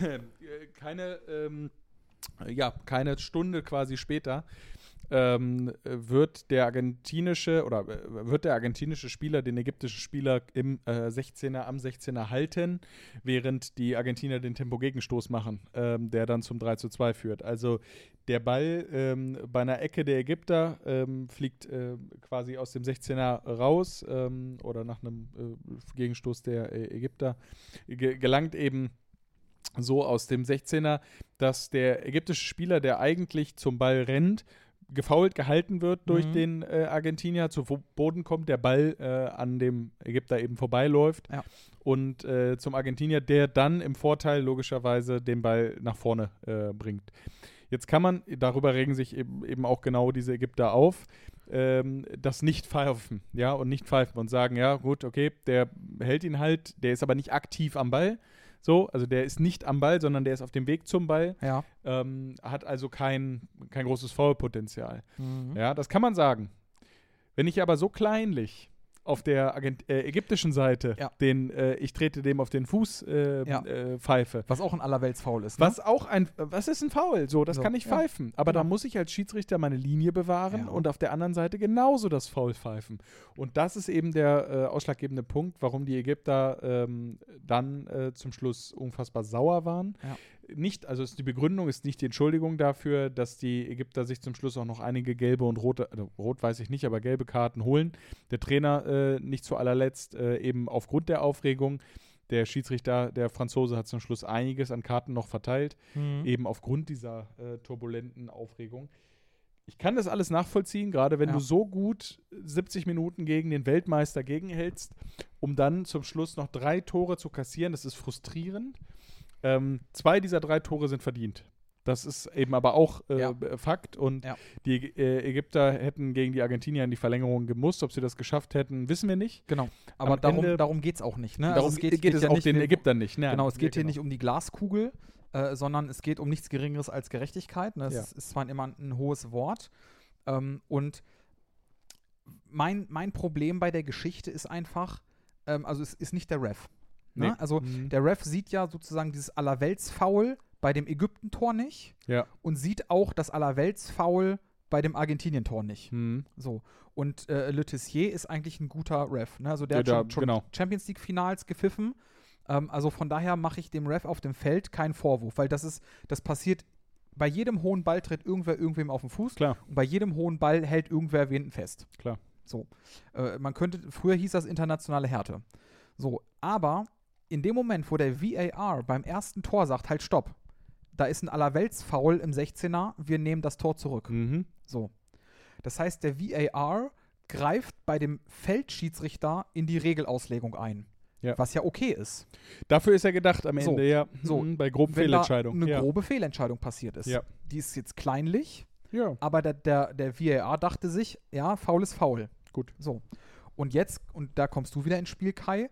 Speaker 2: keine Stunde quasi später wird der argentinische Spieler den ägyptischen Spieler im 16er am 16er halten, während die Argentinier den Tempo-Gegenstoß machen, der dann zum 3-2 führt. Also der Ball bei einer Ecke der Ägypter fliegt quasi aus dem 16er raus oder nach einem Gegenstoß der Ägypter gelangt eben so aus dem 16er, dass der ägyptische Spieler, der eigentlich zum Ball rennt, gefoult gehalten wird durch den Argentinier, zu Boden kommt, der Ball an dem Ägypter eben vorbeiläuft und zum Argentinier, der dann im Vorteil logischerweise den Ball nach vorne bringt. Jetzt kann man, darüber regen sich eben auch genau diese Ägypter auf, das nicht pfeifen, ja, und nicht pfeifen und sagen, ja gut, okay, der hält ihn halt, der ist aber nicht aktiv am Ball, so, also der ist nicht am Ball, sondern der ist auf dem Weg zum Ball, hat also kein großes Foulpotenzial. Ja, das kann man sagen. Wenn ich aber so kleinlich auf der ägyptischen Seite ich trete dem auf den Fuß pfeife.
Speaker 1: Was auch ein Allerweltsfoul ist. Ne?
Speaker 2: Was ist ein Foul? So, das kann ich pfeifen. Aber da muss ich als Schiedsrichter meine Linie bewahren und auf der anderen Seite genauso das Foul pfeifen. Und das ist eben der ausschlaggebende Punkt, warum die Ägypter dann zum Schluss unfassbar sauer waren. Ja. Die Begründung ist nicht die Entschuldigung dafür, dass die Ägypter sich zum Schluss auch noch einige gelbe und rote, also rot weiß ich nicht, aber gelbe Karten holen. Der Trainer nicht zu allerletzt, eben aufgrund der Aufregung. Der Schiedsrichter, der Franzose, hat zum Schluss einiges an Karten noch verteilt, eben aufgrund dieser turbulenten Aufregung. Ich kann das alles nachvollziehen, gerade wenn du so gut 70 Minuten gegen den Weltmeister gegenhältst, um dann zum Schluss noch 3 Tore zu kassieren. Das ist frustrierend. 2 dieser 3 Tore sind verdient. Das ist eben aber auch Fakt. Und die Ägypter hätten gegen die Argentinier in die Verlängerung gemusst. Ob sie das geschafft hätten, wissen wir nicht.
Speaker 1: Genau. Aber darum geht es auch nicht. Ne?
Speaker 2: Darum geht es auch den Ägyptern nicht. Ne?
Speaker 1: Genau, es geht hier nicht um die Glaskugel, sondern es geht um nichts Geringeres als Gerechtigkeit. Ne? Es ist zwar immer ein hohes Wort. Und mein Problem bei der Geschichte ist einfach, also es ist nicht der Ref. Ne? Also der Ref sieht ja sozusagen dieses Allerweltsfoul bei dem Ägypten-Tor nicht und sieht auch das Allerweltsfoul bei dem Argentinien-Tor nicht. So. Und Le Tissier ist eigentlich ein guter Ref. Ne? Also der hat schon Champions League-Finals gepfiffen. Also von daher mache ich dem Ref auf dem Feld keinen Vorwurf, weil das passiert, bei jedem hohen Ball tritt irgendwer irgendwem auf den Fuß.
Speaker 2: Klar.
Speaker 1: Und bei jedem hohen Ball hält irgendwer wen fest.
Speaker 2: Klar.
Speaker 1: So. Früher hieß das internationale Härte. So, aber in dem Moment, wo der VAR beim ersten Tor sagt, halt stopp, da ist ein Allerweltsfoul im 16er, wir nehmen das Tor zurück. So. Das heißt, der VAR greift bei dem Feldschiedsrichter in die Regelauslegung ein. Was ja okay ist.
Speaker 2: Dafür ist er gedacht am Ende, bei groben Fehlentscheidungen.
Speaker 1: Wenn da eine grobe Fehlentscheidung passiert ist. Die ist jetzt kleinlich, aber der VAR dachte sich, Foul ist Foul.
Speaker 2: Gut.
Speaker 1: So. Und jetzt, und da kommst du wieder ins Spiel, Kai,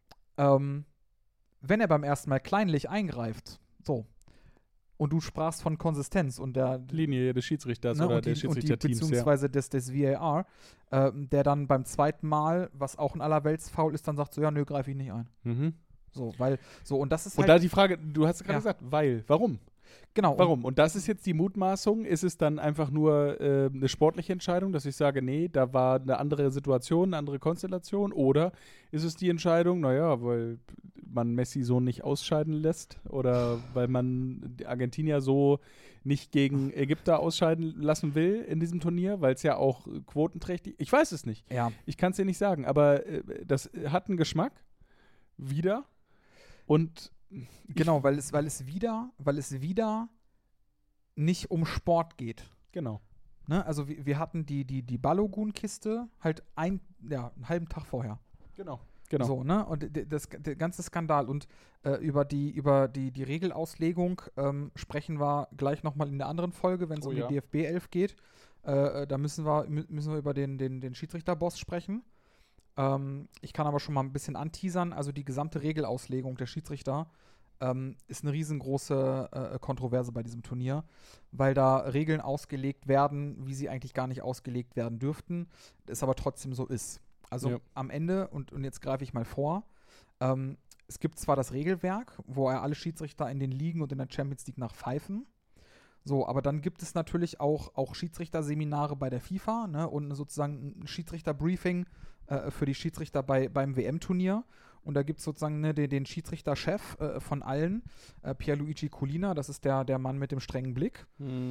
Speaker 1: wenn er beim ersten Mal kleinlich eingreift, so, und du sprachst von Konsistenz und der
Speaker 2: Linie des Schiedsrichters oder der Schiedsrichterteams,
Speaker 1: beziehungsweise des VAR, der dann beim zweiten Mal, was auch ein Allerweltsfoul ist, dann sagt so, nö, greife ich nicht ein. So, und das ist
Speaker 2: halt. Und da die Frage, du hast gerade gesagt, warum?
Speaker 1: Genau.
Speaker 2: Warum? Und das ist jetzt die Mutmaßung. Ist es dann einfach nur eine sportliche Entscheidung, dass ich sage, nee, da war eine andere Situation, eine andere Konstellation? Oder ist es die Entscheidung, weil man Messi so nicht ausscheiden lässt oder weil man die Argentinier so nicht gegen Ägypter ausscheiden lassen will in diesem Turnier, weil es ja auch quotenträchtig, ich weiß es nicht. Ich kann es dir nicht sagen, aber das hat einen Geschmack wieder und
Speaker 1: genau, weil es wieder nicht um Sport geht.
Speaker 2: Genau.
Speaker 1: Ne? Also wir hatten die Balogun-Kiste halt einen halben Tag vorher.
Speaker 2: Genau.
Speaker 1: So, ne? Und der ganze Skandal. Und über die Regelauslegung sprechen wir gleich nochmal in der anderen Folge, wenn es um die DFB 11 geht. Da müssen wir über den Schiedsrichterboss sprechen. Ich kann aber schon mal ein bisschen anteasern. Also die gesamte Regelauslegung der Schiedsrichter ist eine riesengroße Kontroverse bei diesem Turnier, weil da Regeln ausgelegt werden, wie sie eigentlich gar nicht ausgelegt werden dürften, es aber trotzdem so ist. Also am Ende, und jetzt greife ich mal vor, es gibt zwar das Regelwerk, wo alle Schiedsrichter in den Ligen und in der Champions League nach pfeifen, so, aber dann gibt es natürlich auch Schiedsrichterseminare bei der FIFA, ne, und sozusagen ein Schiedsrichterbriefing für die Schiedsrichter beim WM-Turnier. Und da gibt es sozusagen den Schiedsrichterchef von allen, Pierluigi Collina, das ist der Mann mit dem strengen Blick.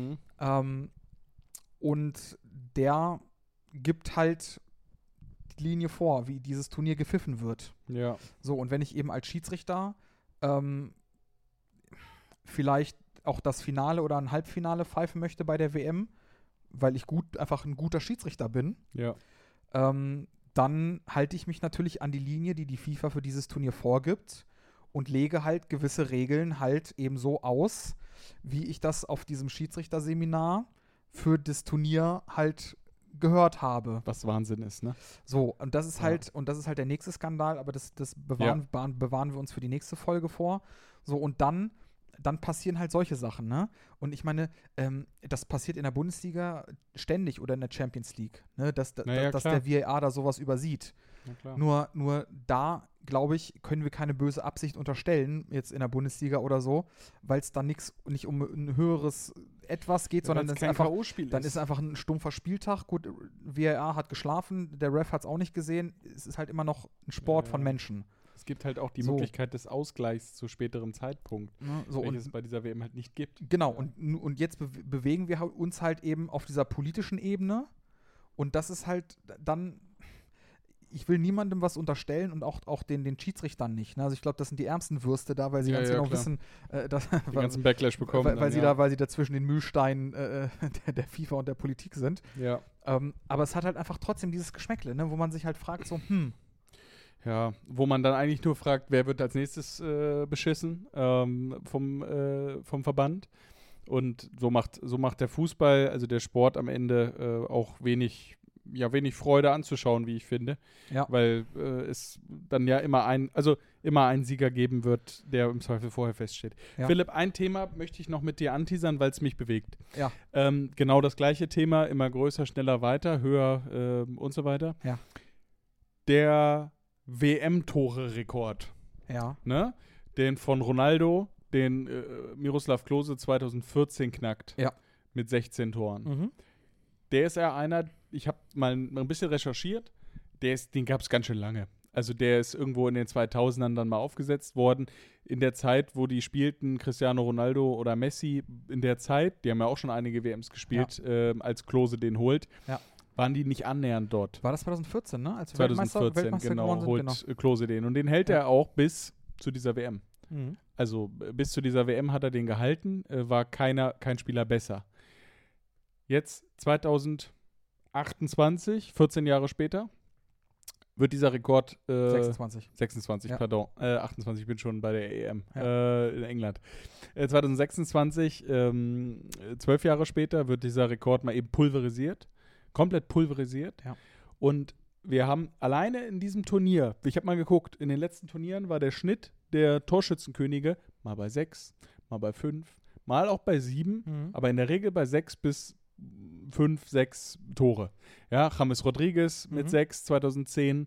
Speaker 1: Und der gibt halt die Linie vor, wie dieses Turnier gepfiffen wird.
Speaker 2: Ja.
Speaker 1: So, und wenn ich eben als Schiedsrichter vielleicht auch das Finale oder ein Halbfinale pfeifen möchte bei der WM, weil ich einfach ein guter Schiedsrichter bin, dann halte ich mich natürlich an die Linie, die FIFA für dieses Turnier vorgibt und lege halt gewisse Regeln halt eben so aus, wie ich das auf diesem Schiedsrichterseminar für das Turnier halt gehört habe.
Speaker 2: Was Wahnsinn ist, ne?
Speaker 1: So, und das ist halt der nächste Skandal, aber das bewahren wir uns für die nächste Folge vor. So, und dann passieren halt solche Sachen, ne? Und ich meine, das passiert in der Bundesliga ständig oder in der Champions League, ne? Dass der VAR da sowas übersieht. Nur da, glaube ich, können wir keine böse Absicht unterstellen, jetzt in der Bundesliga oder so, weil es dann nicht um ein höheres Etwas geht, sondern
Speaker 2: es kein K.O.-Spiel
Speaker 1: dann ist einfach ein stumpfer Spieltag. Gut, VAR hat geschlafen, der Ref hat es auch nicht gesehen. Es ist halt immer noch ein Sport von Menschen.
Speaker 2: Es gibt halt auch die Möglichkeit des Ausgleichs zu späterem Zeitpunkt, welches es bei dieser WM halt nicht gibt.
Speaker 1: Genau, und jetzt bewegen wir uns halt eben auf dieser politischen Ebene und das ist halt dann, ich will niemandem was unterstellen und auch den Schiedsrichtern nicht. Ne? Also ich glaube, das sind die ärmsten Würste da, weil sie ganz genau wissen, dass
Speaker 2: den ganzen Backlash bekommen.
Speaker 1: Weil sie da zwischen den Mühlsteinen der FIFA und der Politik sind.
Speaker 2: Ja.
Speaker 1: Aber es hat halt einfach trotzdem dieses Geschmäckle, ne? Wo man sich halt fragt, so,
Speaker 2: Ja, wo man dann eigentlich nur fragt, wer wird als nächstes beschissen vom Verband. Und so macht der Fußball, also der Sport am Ende auch wenig Freude anzuschauen, wie ich finde.
Speaker 1: Ja.
Speaker 2: Weil es dann ja immer einen Sieger geben wird, der im Zweifel vorher feststeht.
Speaker 1: Ja.
Speaker 2: Philipp, ein Thema möchte ich noch mit dir anteasern, weil es mich bewegt.
Speaker 1: Ja.
Speaker 2: Genau das gleiche Thema, immer größer, schneller, weiter, höher und so weiter.
Speaker 1: Ja.
Speaker 2: Der WM-Tore-Rekord.
Speaker 1: Ja.
Speaker 2: Ne? Den von Ronaldo, den Miroslav Klose 2014 knackt.
Speaker 1: Ja.
Speaker 2: Mit 16 Toren.
Speaker 1: Mhm.
Speaker 2: Der ist ja einer, ich habe mal ein bisschen recherchiert, den gab es ganz schön lange. Also der ist irgendwo in den 2000ern dann mal aufgesetzt worden. In der Zeit, wo die spielten, Cristiano Ronaldo oder Messi, in der Zeit, die haben ja auch schon einige WMs gespielt, als Klose den holt, waren die nicht annähernd dort.
Speaker 1: War das 2014, ne? Als
Speaker 2: 2014,
Speaker 1: Weltmeister
Speaker 2: genau, holt Klose den. Und den hält er auch bis zu dieser WM.
Speaker 1: Mhm.
Speaker 2: Also bis zu dieser WM hat er den gehalten, war kein Spieler besser. Jetzt 2028, 14 Jahre später, wird dieser Rekord 26,
Speaker 1: ja.
Speaker 2: pardon. 28, ich bin schon bei der EM in England. 2026, 12 Jahre später, wird dieser Rekord mal eben komplett pulverisiert.
Speaker 1: Ja.
Speaker 2: Und wir haben alleine in diesem Turnier, ich habe mal geguckt, in den letzten Turnieren war der Schnitt der Torschützenkönige mal bei 6, mal bei 5, mal auch bei 7, aber in der Regel bei 6 bis 5, 6 Tore. Ja, James Rodriguez mit 6, 2010,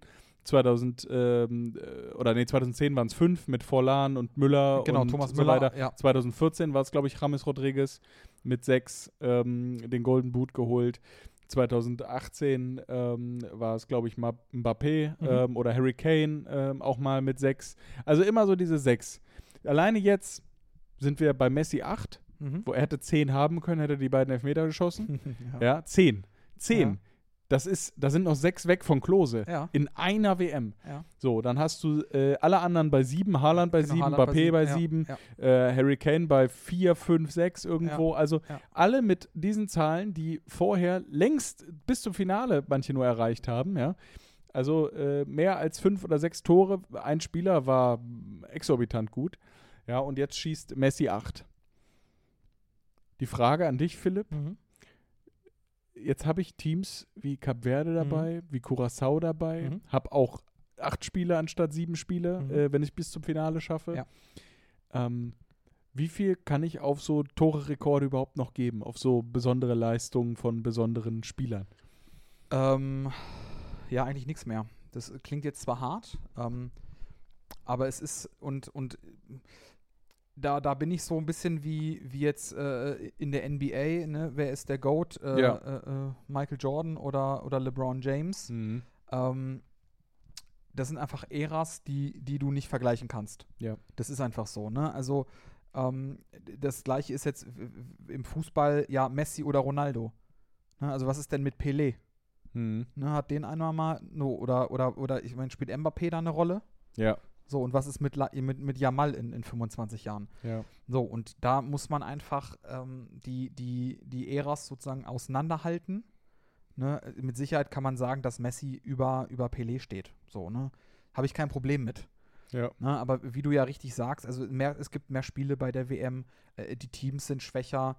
Speaker 2: 2010 waren es 5 mit Forlan und Müller und
Speaker 1: Thomas
Speaker 2: so
Speaker 1: Müller,
Speaker 2: weiter.
Speaker 1: ja.
Speaker 2: 2014 war es, glaube ich, James Rodriguez mit 6 den Golden Boot geholt. 2018 war es, glaube ich, mal Mbappé oder Harry Kane auch mal mit 6. Also immer so diese 6. Alleine jetzt sind wir bei Messi 8, wo er hätte 10 haben können, hätte die beiden Elfmeter geschossen. Ja, 10.
Speaker 1: Ja.
Speaker 2: Da sind noch 6 weg von Klose in einer WM.
Speaker 1: Ja.
Speaker 2: So, dann hast du alle anderen bei 7, Haaland bei 7, Mbappé bei 7, Harry Kane bei 4, 5, 6 irgendwo. Also alle mit diesen Zahlen, die vorher längst bis zum Finale manche nur erreicht haben. Ja. Also mehr als 5 oder 6 Tore. Ein Spieler war exorbitant gut. Ja, und jetzt schießt Messi 8. Die Frage an dich, Philipp. Jetzt habe ich Teams wie Kap Verde dabei, wie Curaçao dabei, habe auch 8 Spiele anstatt 7 Spiele, wenn ich bis zum Finale schaffe. Ja. Wie viel kann ich auf so Tore-Rekorde überhaupt noch geben, auf so besondere Leistungen von besonderen Spielern?
Speaker 1: Ja, eigentlich nichts mehr. Das klingt jetzt zwar hart, aber es ist und da bin ich so ein bisschen wie jetzt in der NBA, ne? Wer ist der GOAT? Michael Jordan oder LeBron James. Das sind einfach Äras, die du nicht vergleichen kannst.
Speaker 2: Ja. Das
Speaker 1: ist einfach so, ne? Also das Gleiche ist jetzt im Fußball, Messi oder Ronaldo. Ne? Also was ist denn mit Pelé? Ne? Hat den einmal mal, oder ich meine, spielt Mbappé da eine Rolle?
Speaker 2: Ja.
Speaker 1: So, und was ist mit Yamal in 25 Jahren?
Speaker 2: Ja.
Speaker 1: So, und da muss man einfach die Äras sozusagen auseinanderhalten. Ne? Mit Sicherheit kann man sagen, dass Messi über Pelé steht. So, ne? Habe ich kein Problem mit.
Speaker 2: Ja.
Speaker 1: Ne? Aber wie du ja richtig sagst, also es gibt mehr Spiele bei der WM, die Teams sind schwächer.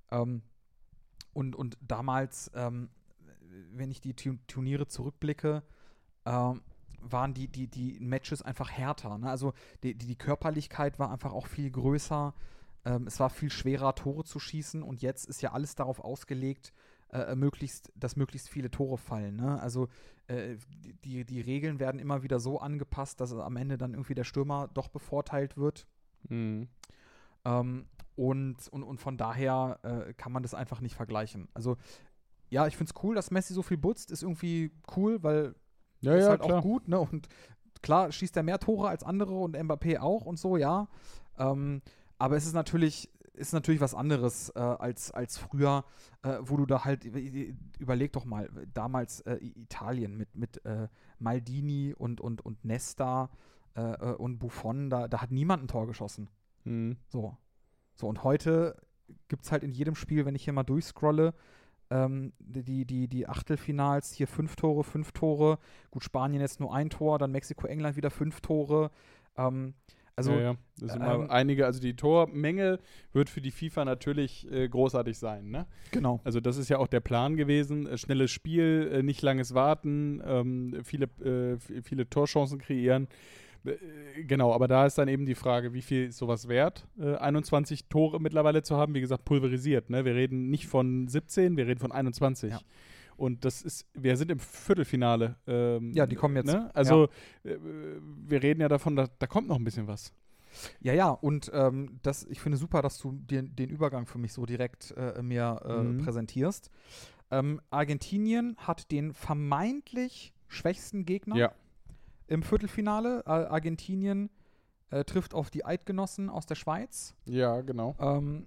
Speaker 1: Und damals, wenn ich die Turniere zurückblicke, waren die Matches einfach härter. Ne? Also die Körperlichkeit war einfach auch viel größer. Es war viel schwerer, Tore zu schießen. Und jetzt ist ja alles darauf ausgelegt, dass möglichst viele Tore fallen. Ne? Also die Regeln werden immer wieder so angepasst, dass am Ende dann irgendwie der Stürmer doch bevorteilt wird.
Speaker 2: Mhm.
Speaker 1: Und von daher kann man das einfach nicht vergleichen. Also, ja, ich finde es cool, dass Messi so viel putzt, ist irgendwie cool, weil ist halt
Speaker 2: klar.
Speaker 1: auch gut, ne? Und klar schießt er mehr Tore als andere und Mbappé auch und so, ja. Aber es ist natürlich was anderes als früher, wo du da halt, überleg doch mal, damals Italien mit Maldini und Nesta und Buffon, da hat niemand ein Tor geschossen.
Speaker 2: Mhm.
Speaker 1: So, und heute gibt es halt in jedem Spiel, wenn ich hier mal durchscrolle, die Achtelfinals, hier 5 Tore. Gut, Spanien jetzt nur 1 Tor, dann Mexiko, England wieder 5 Tore. Das
Speaker 2: sind mal einige, also die Tormenge wird für die FIFA natürlich großartig sein, ne?
Speaker 1: Genau.
Speaker 2: Also das ist ja auch der Plan gewesen, schnelles Spiel, nicht langes Warten, viele Torchancen kreieren. Genau, aber da ist dann eben die Frage, wie viel ist sowas wert, 21 Tore mittlerweile zu haben, wie gesagt, pulverisiert, ne? Wir reden nicht von 17, wir reden von 21. Ja. Und wir sind im Viertelfinale.
Speaker 1: Die kommen jetzt.
Speaker 2: Ne? Also wir reden ja davon, da kommt noch ein bisschen was.
Speaker 1: Ja, und ich finde super, dass du den Übergang für mich so direkt mir präsentierst. Argentinien hat den vermeintlich schwächsten Gegner im Viertelfinale. Argentinien trifft auf die Eidgenossen aus der Schweiz.
Speaker 2: Ja, genau.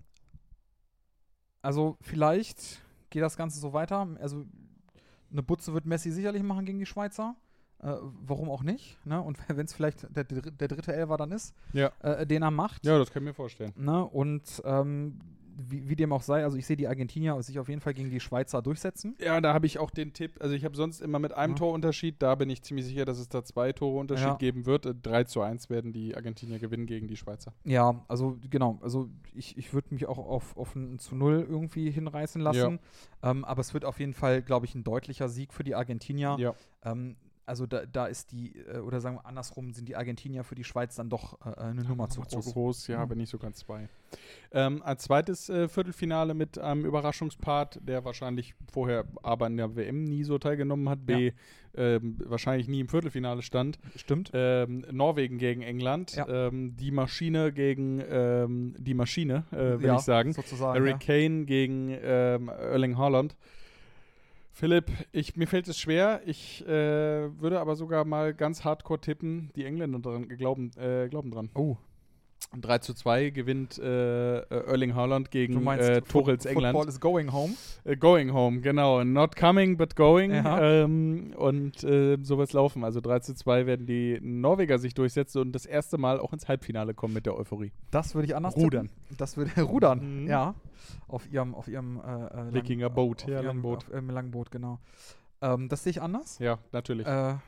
Speaker 1: Also vielleicht geht das Ganze so weiter. Also eine Butze wird Messi sicherlich machen gegen die Schweizer. Warum auch nicht? Ne? Und wenn es vielleicht der dritte Elfer dann ist, den er macht.
Speaker 2: Ja, das kann ich mir vorstellen.
Speaker 1: Ne? Und wie dem auch sei, also ich sehe die Argentinier sich auf jeden Fall gegen die Schweizer durchsetzen.
Speaker 2: Ja, da habe ich auch den Tipp, also ich habe sonst immer mit einem Torunterschied, da bin ich ziemlich sicher, dass es da 2 Tore Unterschied geben wird. 3:1 werden die Argentinier gewinnen gegen die Schweizer.
Speaker 1: Ja, also genau, also ich würde mich auch auf ein 0 irgendwie hinreißen lassen. Ja. Aber es wird auf jeden Fall, glaube ich, ein deutlicher Sieg für die Argentinier.
Speaker 2: Ja.
Speaker 1: Also da ist oder sagen wir andersrum, sind die Argentinier für die Schweiz dann doch eine Nummer zu groß.
Speaker 2: Zu groß, ja, wenn nicht sogar 2. Als zweites Viertelfinale mit einem Überraschungspart, der wahrscheinlich vorher aber in der WM nie so teilgenommen hat, wahrscheinlich nie im Viertelfinale stand.
Speaker 1: Stimmt.
Speaker 2: Norwegen gegen England, die Maschine gegen die Maschine, will ich sagen.
Speaker 1: Sozusagen,
Speaker 2: Harry Kane gegen Erling Haaland. Philipp, mir fällt es schwer. Ich würde aber sogar mal ganz hardcore tippen. Die Engländer glauben dran.
Speaker 1: Oh.
Speaker 2: 3:2 gewinnt Erling Haaland gegen Tuchels England.
Speaker 1: Football is going home.
Speaker 2: Going home, genau. Not coming, but going.
Speaker 1: Ja.
Speaker 2: So wird es laufen. Also 3:2 werden die Norweger sich durchsetzen und das erste Mal auch ins Halbfinale kommen mit der Euphorie.
Speaker 1: Das würde ich anders
Speaker 2: Rudern.
Speaker 1: Das würde Rudern, ja. Auf ihrem
Speaker 2: Wikinger Boot.
Speaker 1: Langboot. Auf ihrem Langboot, genau. Das sehe ich anders.
Speaker 2: Ja, natürlich.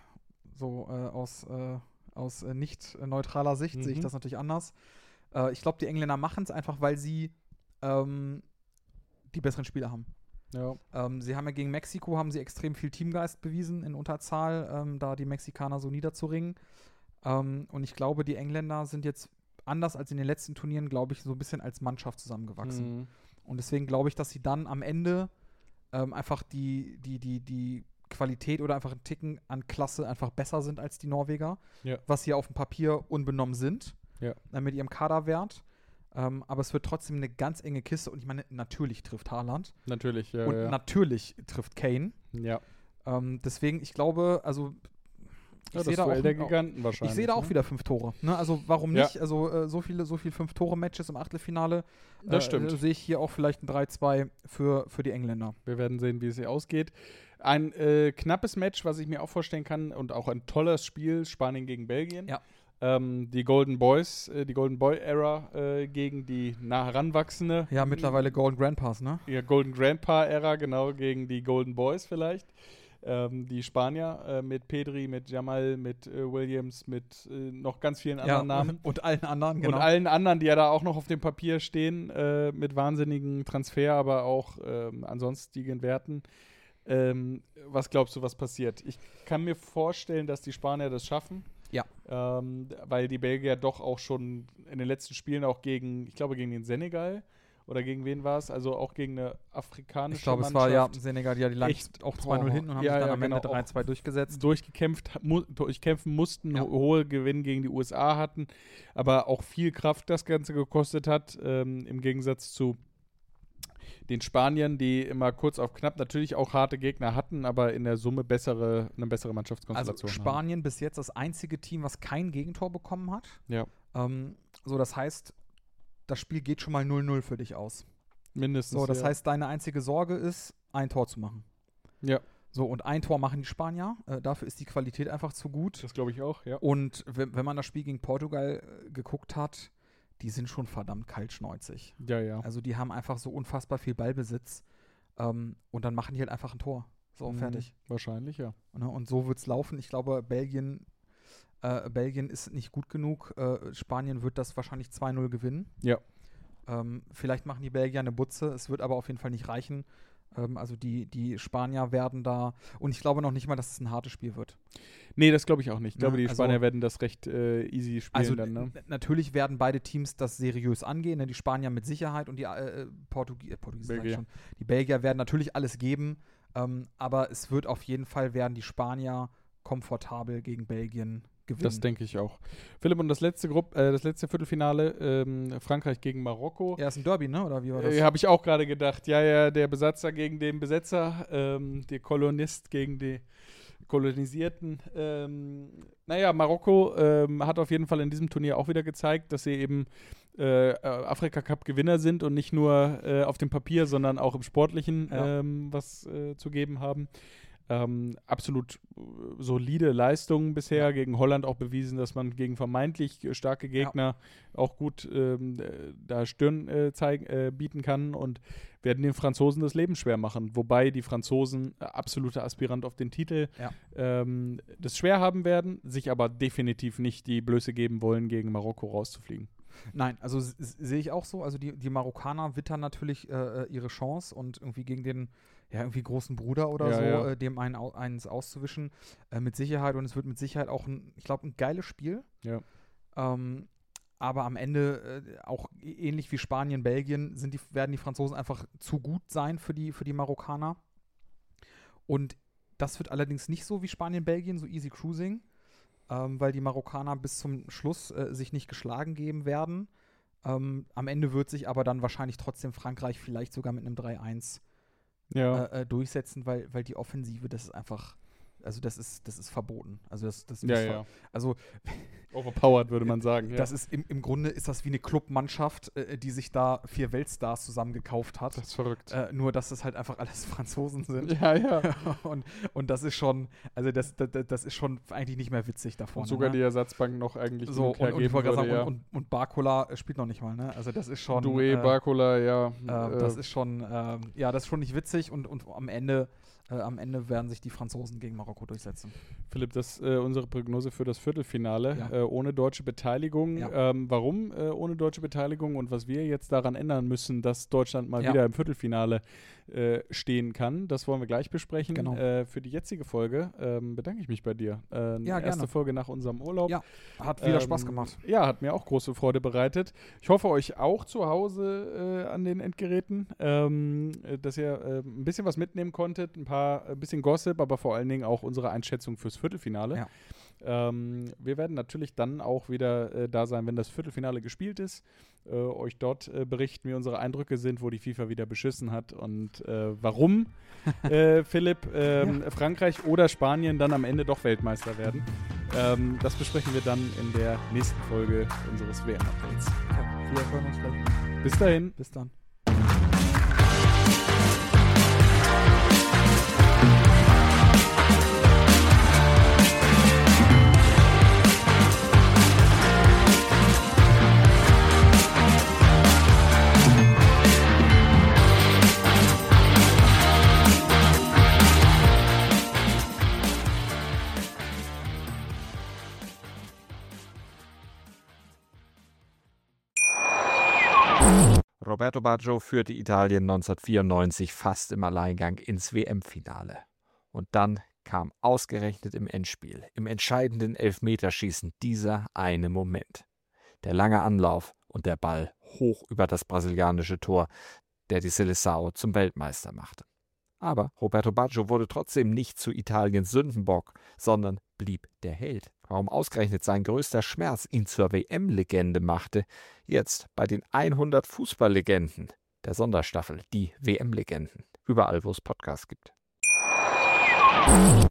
Speaker 1: Aus nicht neutraler Sicht sehe ich das natürlich anders. Ich glaube, die Engländer machen es einfach, weil sie die besseren Spieler haben.
Speaker 2: Ja.
Speaker 1: Sie haben ja gegen Mexiko extrem viel Teamgeist bewiesen in Unterzahl, da die Mexikaner so niederzuringen. Und ich glaube, die Engländer sind jetzt anders als in den letzten Turnieren, glaube ich, so ein bisschen als Mannschaft zusammengewachsen. Und deswegen glaube ich, dass sie dann am Ende einfach die Qualität oder einfach ein Ticken an Klasse einfach besser sind als die Norweger, was sie auf dem Papier unbenommen sind, mit ihrem Kaderwert. Aber es wird trotzdem eine ganz enge Kiste und ich meine, natürlich trifft Haaland.
Speaker 2: Natürlich, ja.
Speaker 1: Und natürlich trifft Kane.
Speaker 2: Ja.
Speaker 1: Deswegen, ich glaube, also ich sehe da auch,
Speaker 2: wahrscheinlich.
Speaker 1: Ich sehe da auch wieder 5 Tore. Ne? Also warum nicht? Also so viel 5-Tore-Matches im Achtelfinale.
Speaker 2: Das stimmt.
Speaker 1: Sehe ich hier auch vielleicht ein 3:2 für die Engländer.
Speaker 2: Wir werden sehen, wie es hier ausgeht. Ein knappes Match, was ich mir auch vorstellen kann und auch ein tolles Spiel, Spanien gegen Belgien.
Speaker 1: Ja.
Speaker 2: Die Golden Boys, die Golden Boy-Ära gegen die nah heranwachsende.
Speaker 1: Ja, mittlerweile Golden Grandpas, ne?
Speaker 2: Ja, Golden Grandpa-Ära, genau, gegen die Golden Boys vielleicht. Die Spanier mit Pedri, mit Jamal, mit Williams, mit noch ganz vielen anderen Namen.
Speaker 1: Und allen anderen, genau.
Speaker 2: Und allen anderen, die ja da auch noch auf dem Papier stehen, mit wahnsinnigen Transfer, aber auch ansonstigen Werten. Was glaubst du, was passiert? Ich kann mir vorstellen, dass die Spanier das schaffen.
Speaker 1: Ja.
Speaker 2: Weil die Belgier doch auch schon in den letzten Spielen auch gegen den Senegal oder gegen wen war es? Also auch gegen eine afrikanische
Speaker 1: Ich glaube, es
Speaker 2: Mannschaft.
Speaker 1: war Senegal, die lagen auch 2-0 hinten und haben sich dann am Ende 3-2 durchgesetzt.
Speaker 2: Durchkämpfen mussten,
Speaker 1: Ja.
Speaker 2: hohe Gewinne gegen die USA hatten, aber auch viel Kraft das Ganze gekostet hat, im Gegensatz zu den Spaniern, die immer kurz auf knapp natürlich auch harte Gegner hatten, aber in der Summe eine bessere Mannschaftskonstellation
Speaker 1: Also Spanien bis jetzt das einzige Team, was kein Gegentor bekommen hat.
Speaker 2: Ja.
Speaker 1: So, das heißt, das Spiel geht schon mal 0-0 für dich aus.
Speaker 2: Mindestens.
Speaker 1: So, das heißt, deine einzige Sorge ist, ein Tor zu machen.
Speaker 2: Ja.
Speaker 1: So, und ein Tor machen die Spanier. Dafür ist die Qualität einfach zu gut.
Speaker 2: Das glaube ich auch, ja.
Speaker 1: Und wenn man das Spiel gegen Portugal geguckt hat, die sind schon verdammt kaltschnäuzig.
Speaker 2: Ja.
Speaker 1: Also die haben einfach so unfassbar viel Ballbesitz. Und dann machen die halt einfach ein Tor. So, fertig.
Speaker 2: Wahrscheinlich, ja.
Speaker 1: Und so wird es laufen. Ich glaube, Belgien ist nicht gut genug. Spanien wird das wahrscheinlich 2-0 gewinnen.
Speaker 2: Ja.
Speaker 1: Vielleicht machen die Belgier eine Butze. Es wird aber auf jeden Fall nicht reichen. Also die Spanier werden da, und ich glaube noch nicht mal, dass es ein hartes Spiel wird.
Speaker 2: Nee, das glaube ich auch nicht. Ich glaube, die
Speaker 1: Also,
Speaker 2: Spanier werden das recht easy spielen
Speaker 1: also
Speaker 2: dann, ne?
Speaker 1: Natürlich werden beide Teams das seriös angehen, ne? Die Spanier mit Sicherheit und die
Speaker 2: Belgier.
Speaker 1: Die Belgier werden natürlich alles geben, aber es wird auf jeden Fall, werden die Spanier komfortabel gegen Belgien gewinnen.
Speaker 2: Das denke ich auch. Philipp, und das letzte Viertelfinale, Frankreich gegen Marokko.
Speaker 1: Ja, ist ein Derby, ne? Oder wie war das?
Speaker 2: Habe ich auch gerade gedacht. Ja, der Besatzer gegen den Besetzer, der Kolonist gegen die Kolonisierten. Marokko hat auf jeden Fall in diesem Turnier auch wieder gezeigt, dass sie eben Afrika-Cup-Gewinner sind und nicht nur auf dem Papier, sondern auch im Sportlichen was zu geben haben. Absolut solide Leistungen bisher, gegen Holland auch bewiesen, dass man gegen vermeintlich starke Gegner auch gut da Stirn bieten kann, und werden den Franzosen das Leben schwer machen. Wobei die Franzosen absoluter Aspirant auf den Titel das schwer haben werden, sich aber definitiv nicht die Blöße geben wollen, gegen Marokko rauszufliegen.
Speaker 1: Nein, also sehe ich auch so. Also die Marokkaner wittern natürlich ihre Chance, und irgendwie gegen den irgendwie großen Bruder oder dem eins auszuwischen, mit Sicherheit. Und es wird mit Sicherheit auch ein geiles Spiel.
Speaker 2: Ja.
Speaker 1: Aber am Ende, auch ähnlich wie Spanien, Belgien, werden die Franzosen einfach zu gut sein für die Marokkaner. Und das wird allerdings nicht so wie Spanien, Belgien, so easy cruising, weil die Marokkaner bis zum Schluss sich nicht geschlagen geben werden. Am Ende wird sich aber dann wahrscheinlich trotzdem Frankreich vielleicht sogar mit einem 3-1 durchsetzen, weil die Offensive, das ist einfach, also das ist verboten. Also also
Speaker 2: overpowered, würde man sagen.
Speaker 1: Das ist im Grunde ist das wie eine Clubmannschaft, die sich da 4 Weltstars zusammengekauft hat.
Speaker 2: Das ist verrückt.
Speaker 1: Nur, dass das halt einfach alles Franzosen sind.
Speaker 2: Ja.
Speaker 1: und das ist schon, also das ist schon eigentlich nicht mehr witzig davon.
Speaker 2: Und sogar die Ersatzbank noch eigentlich
Speaker 1: so, und Barcola spielt noch nicht mal, ne? Also das ist schon
Speaker 2: Doué, Barcola, ja.
Speaker 1: Das ist schon, das ist schon nicht witzig, und am Ende werden sich die Franzosen gegen Marokko durchsetzen.
Speaker 2: Philipp, das ist unsere Prognose für das Viertelfinale, ohne deutsche Beteiligung.
Speaker 1: Ja.
Speaker 2: Warum ohne deutsche Beteiligung, und was wir jetzt daran ändern müssen, dass Deutschland mal wieder im Viertelfinale stehen kann, das wollen wir gleich besprechen.
Speaker 1: Genau.
Speaker 2: Für die jetzige Folge bedanke ich mich bei dir. Erste
Speaker 1: gerne.
Speaker 2: Folge nach unserem Urlaub.
Speaker 1: Ja, hat wieder Spaß gemacht.
Speaker 2: Ja, hat mir auch große Freude bereitet. Ich hoffe, euch auch zu Hause an den Endgeräten, dass ihr ein bisschen was mitnehmen konntet, ein bisschen Gossip, aber vor allen Dingen auch unsere Einschätzung fürs Viertelfinale.
Speaker 1: Ja.
Speaker 2: Wir werden natürlich dann auch wieder da sein, wenn das Viertelfinale gespielt ist, euch dort berichten, wie unsere Eindrücke sind, wo die FIFA wieder beschissen hat und warum Philipp, Frankreich oder Spanien dann am Ende doch Weltmeister werden. Das besprechen wir dann in der nächsten Folge unseres WM-Updates.
Speaker 1: Ja, wir hören uns gleich.
Speaker 2: Bis dahin.
Speaker 1: Bis dann.
Speaker 3: Roberto Baggio führte Italien 1994 fast im Alleingang ins WM-Finale. Und dann kam ausgerechnet im Endspiel, im entscheidenden Elfmeterschießen, dieser eine Moment. Der lange Anlauf und der Ball hoch über das brasilianische Tor, der die Seleção zum Weltmeister machte. Aber Roberto Baggio wurde trotzdem nicht zu Italiens Sündenbock, sondern blieb der Held. Warum ausgerechnet sein größter Schmerz ihn zur WM-Legende machte, jetzt bei den 100 Fußballlegenden der Sonderstaffel, die WM-Legenden, überall wo es Podcasts gibt.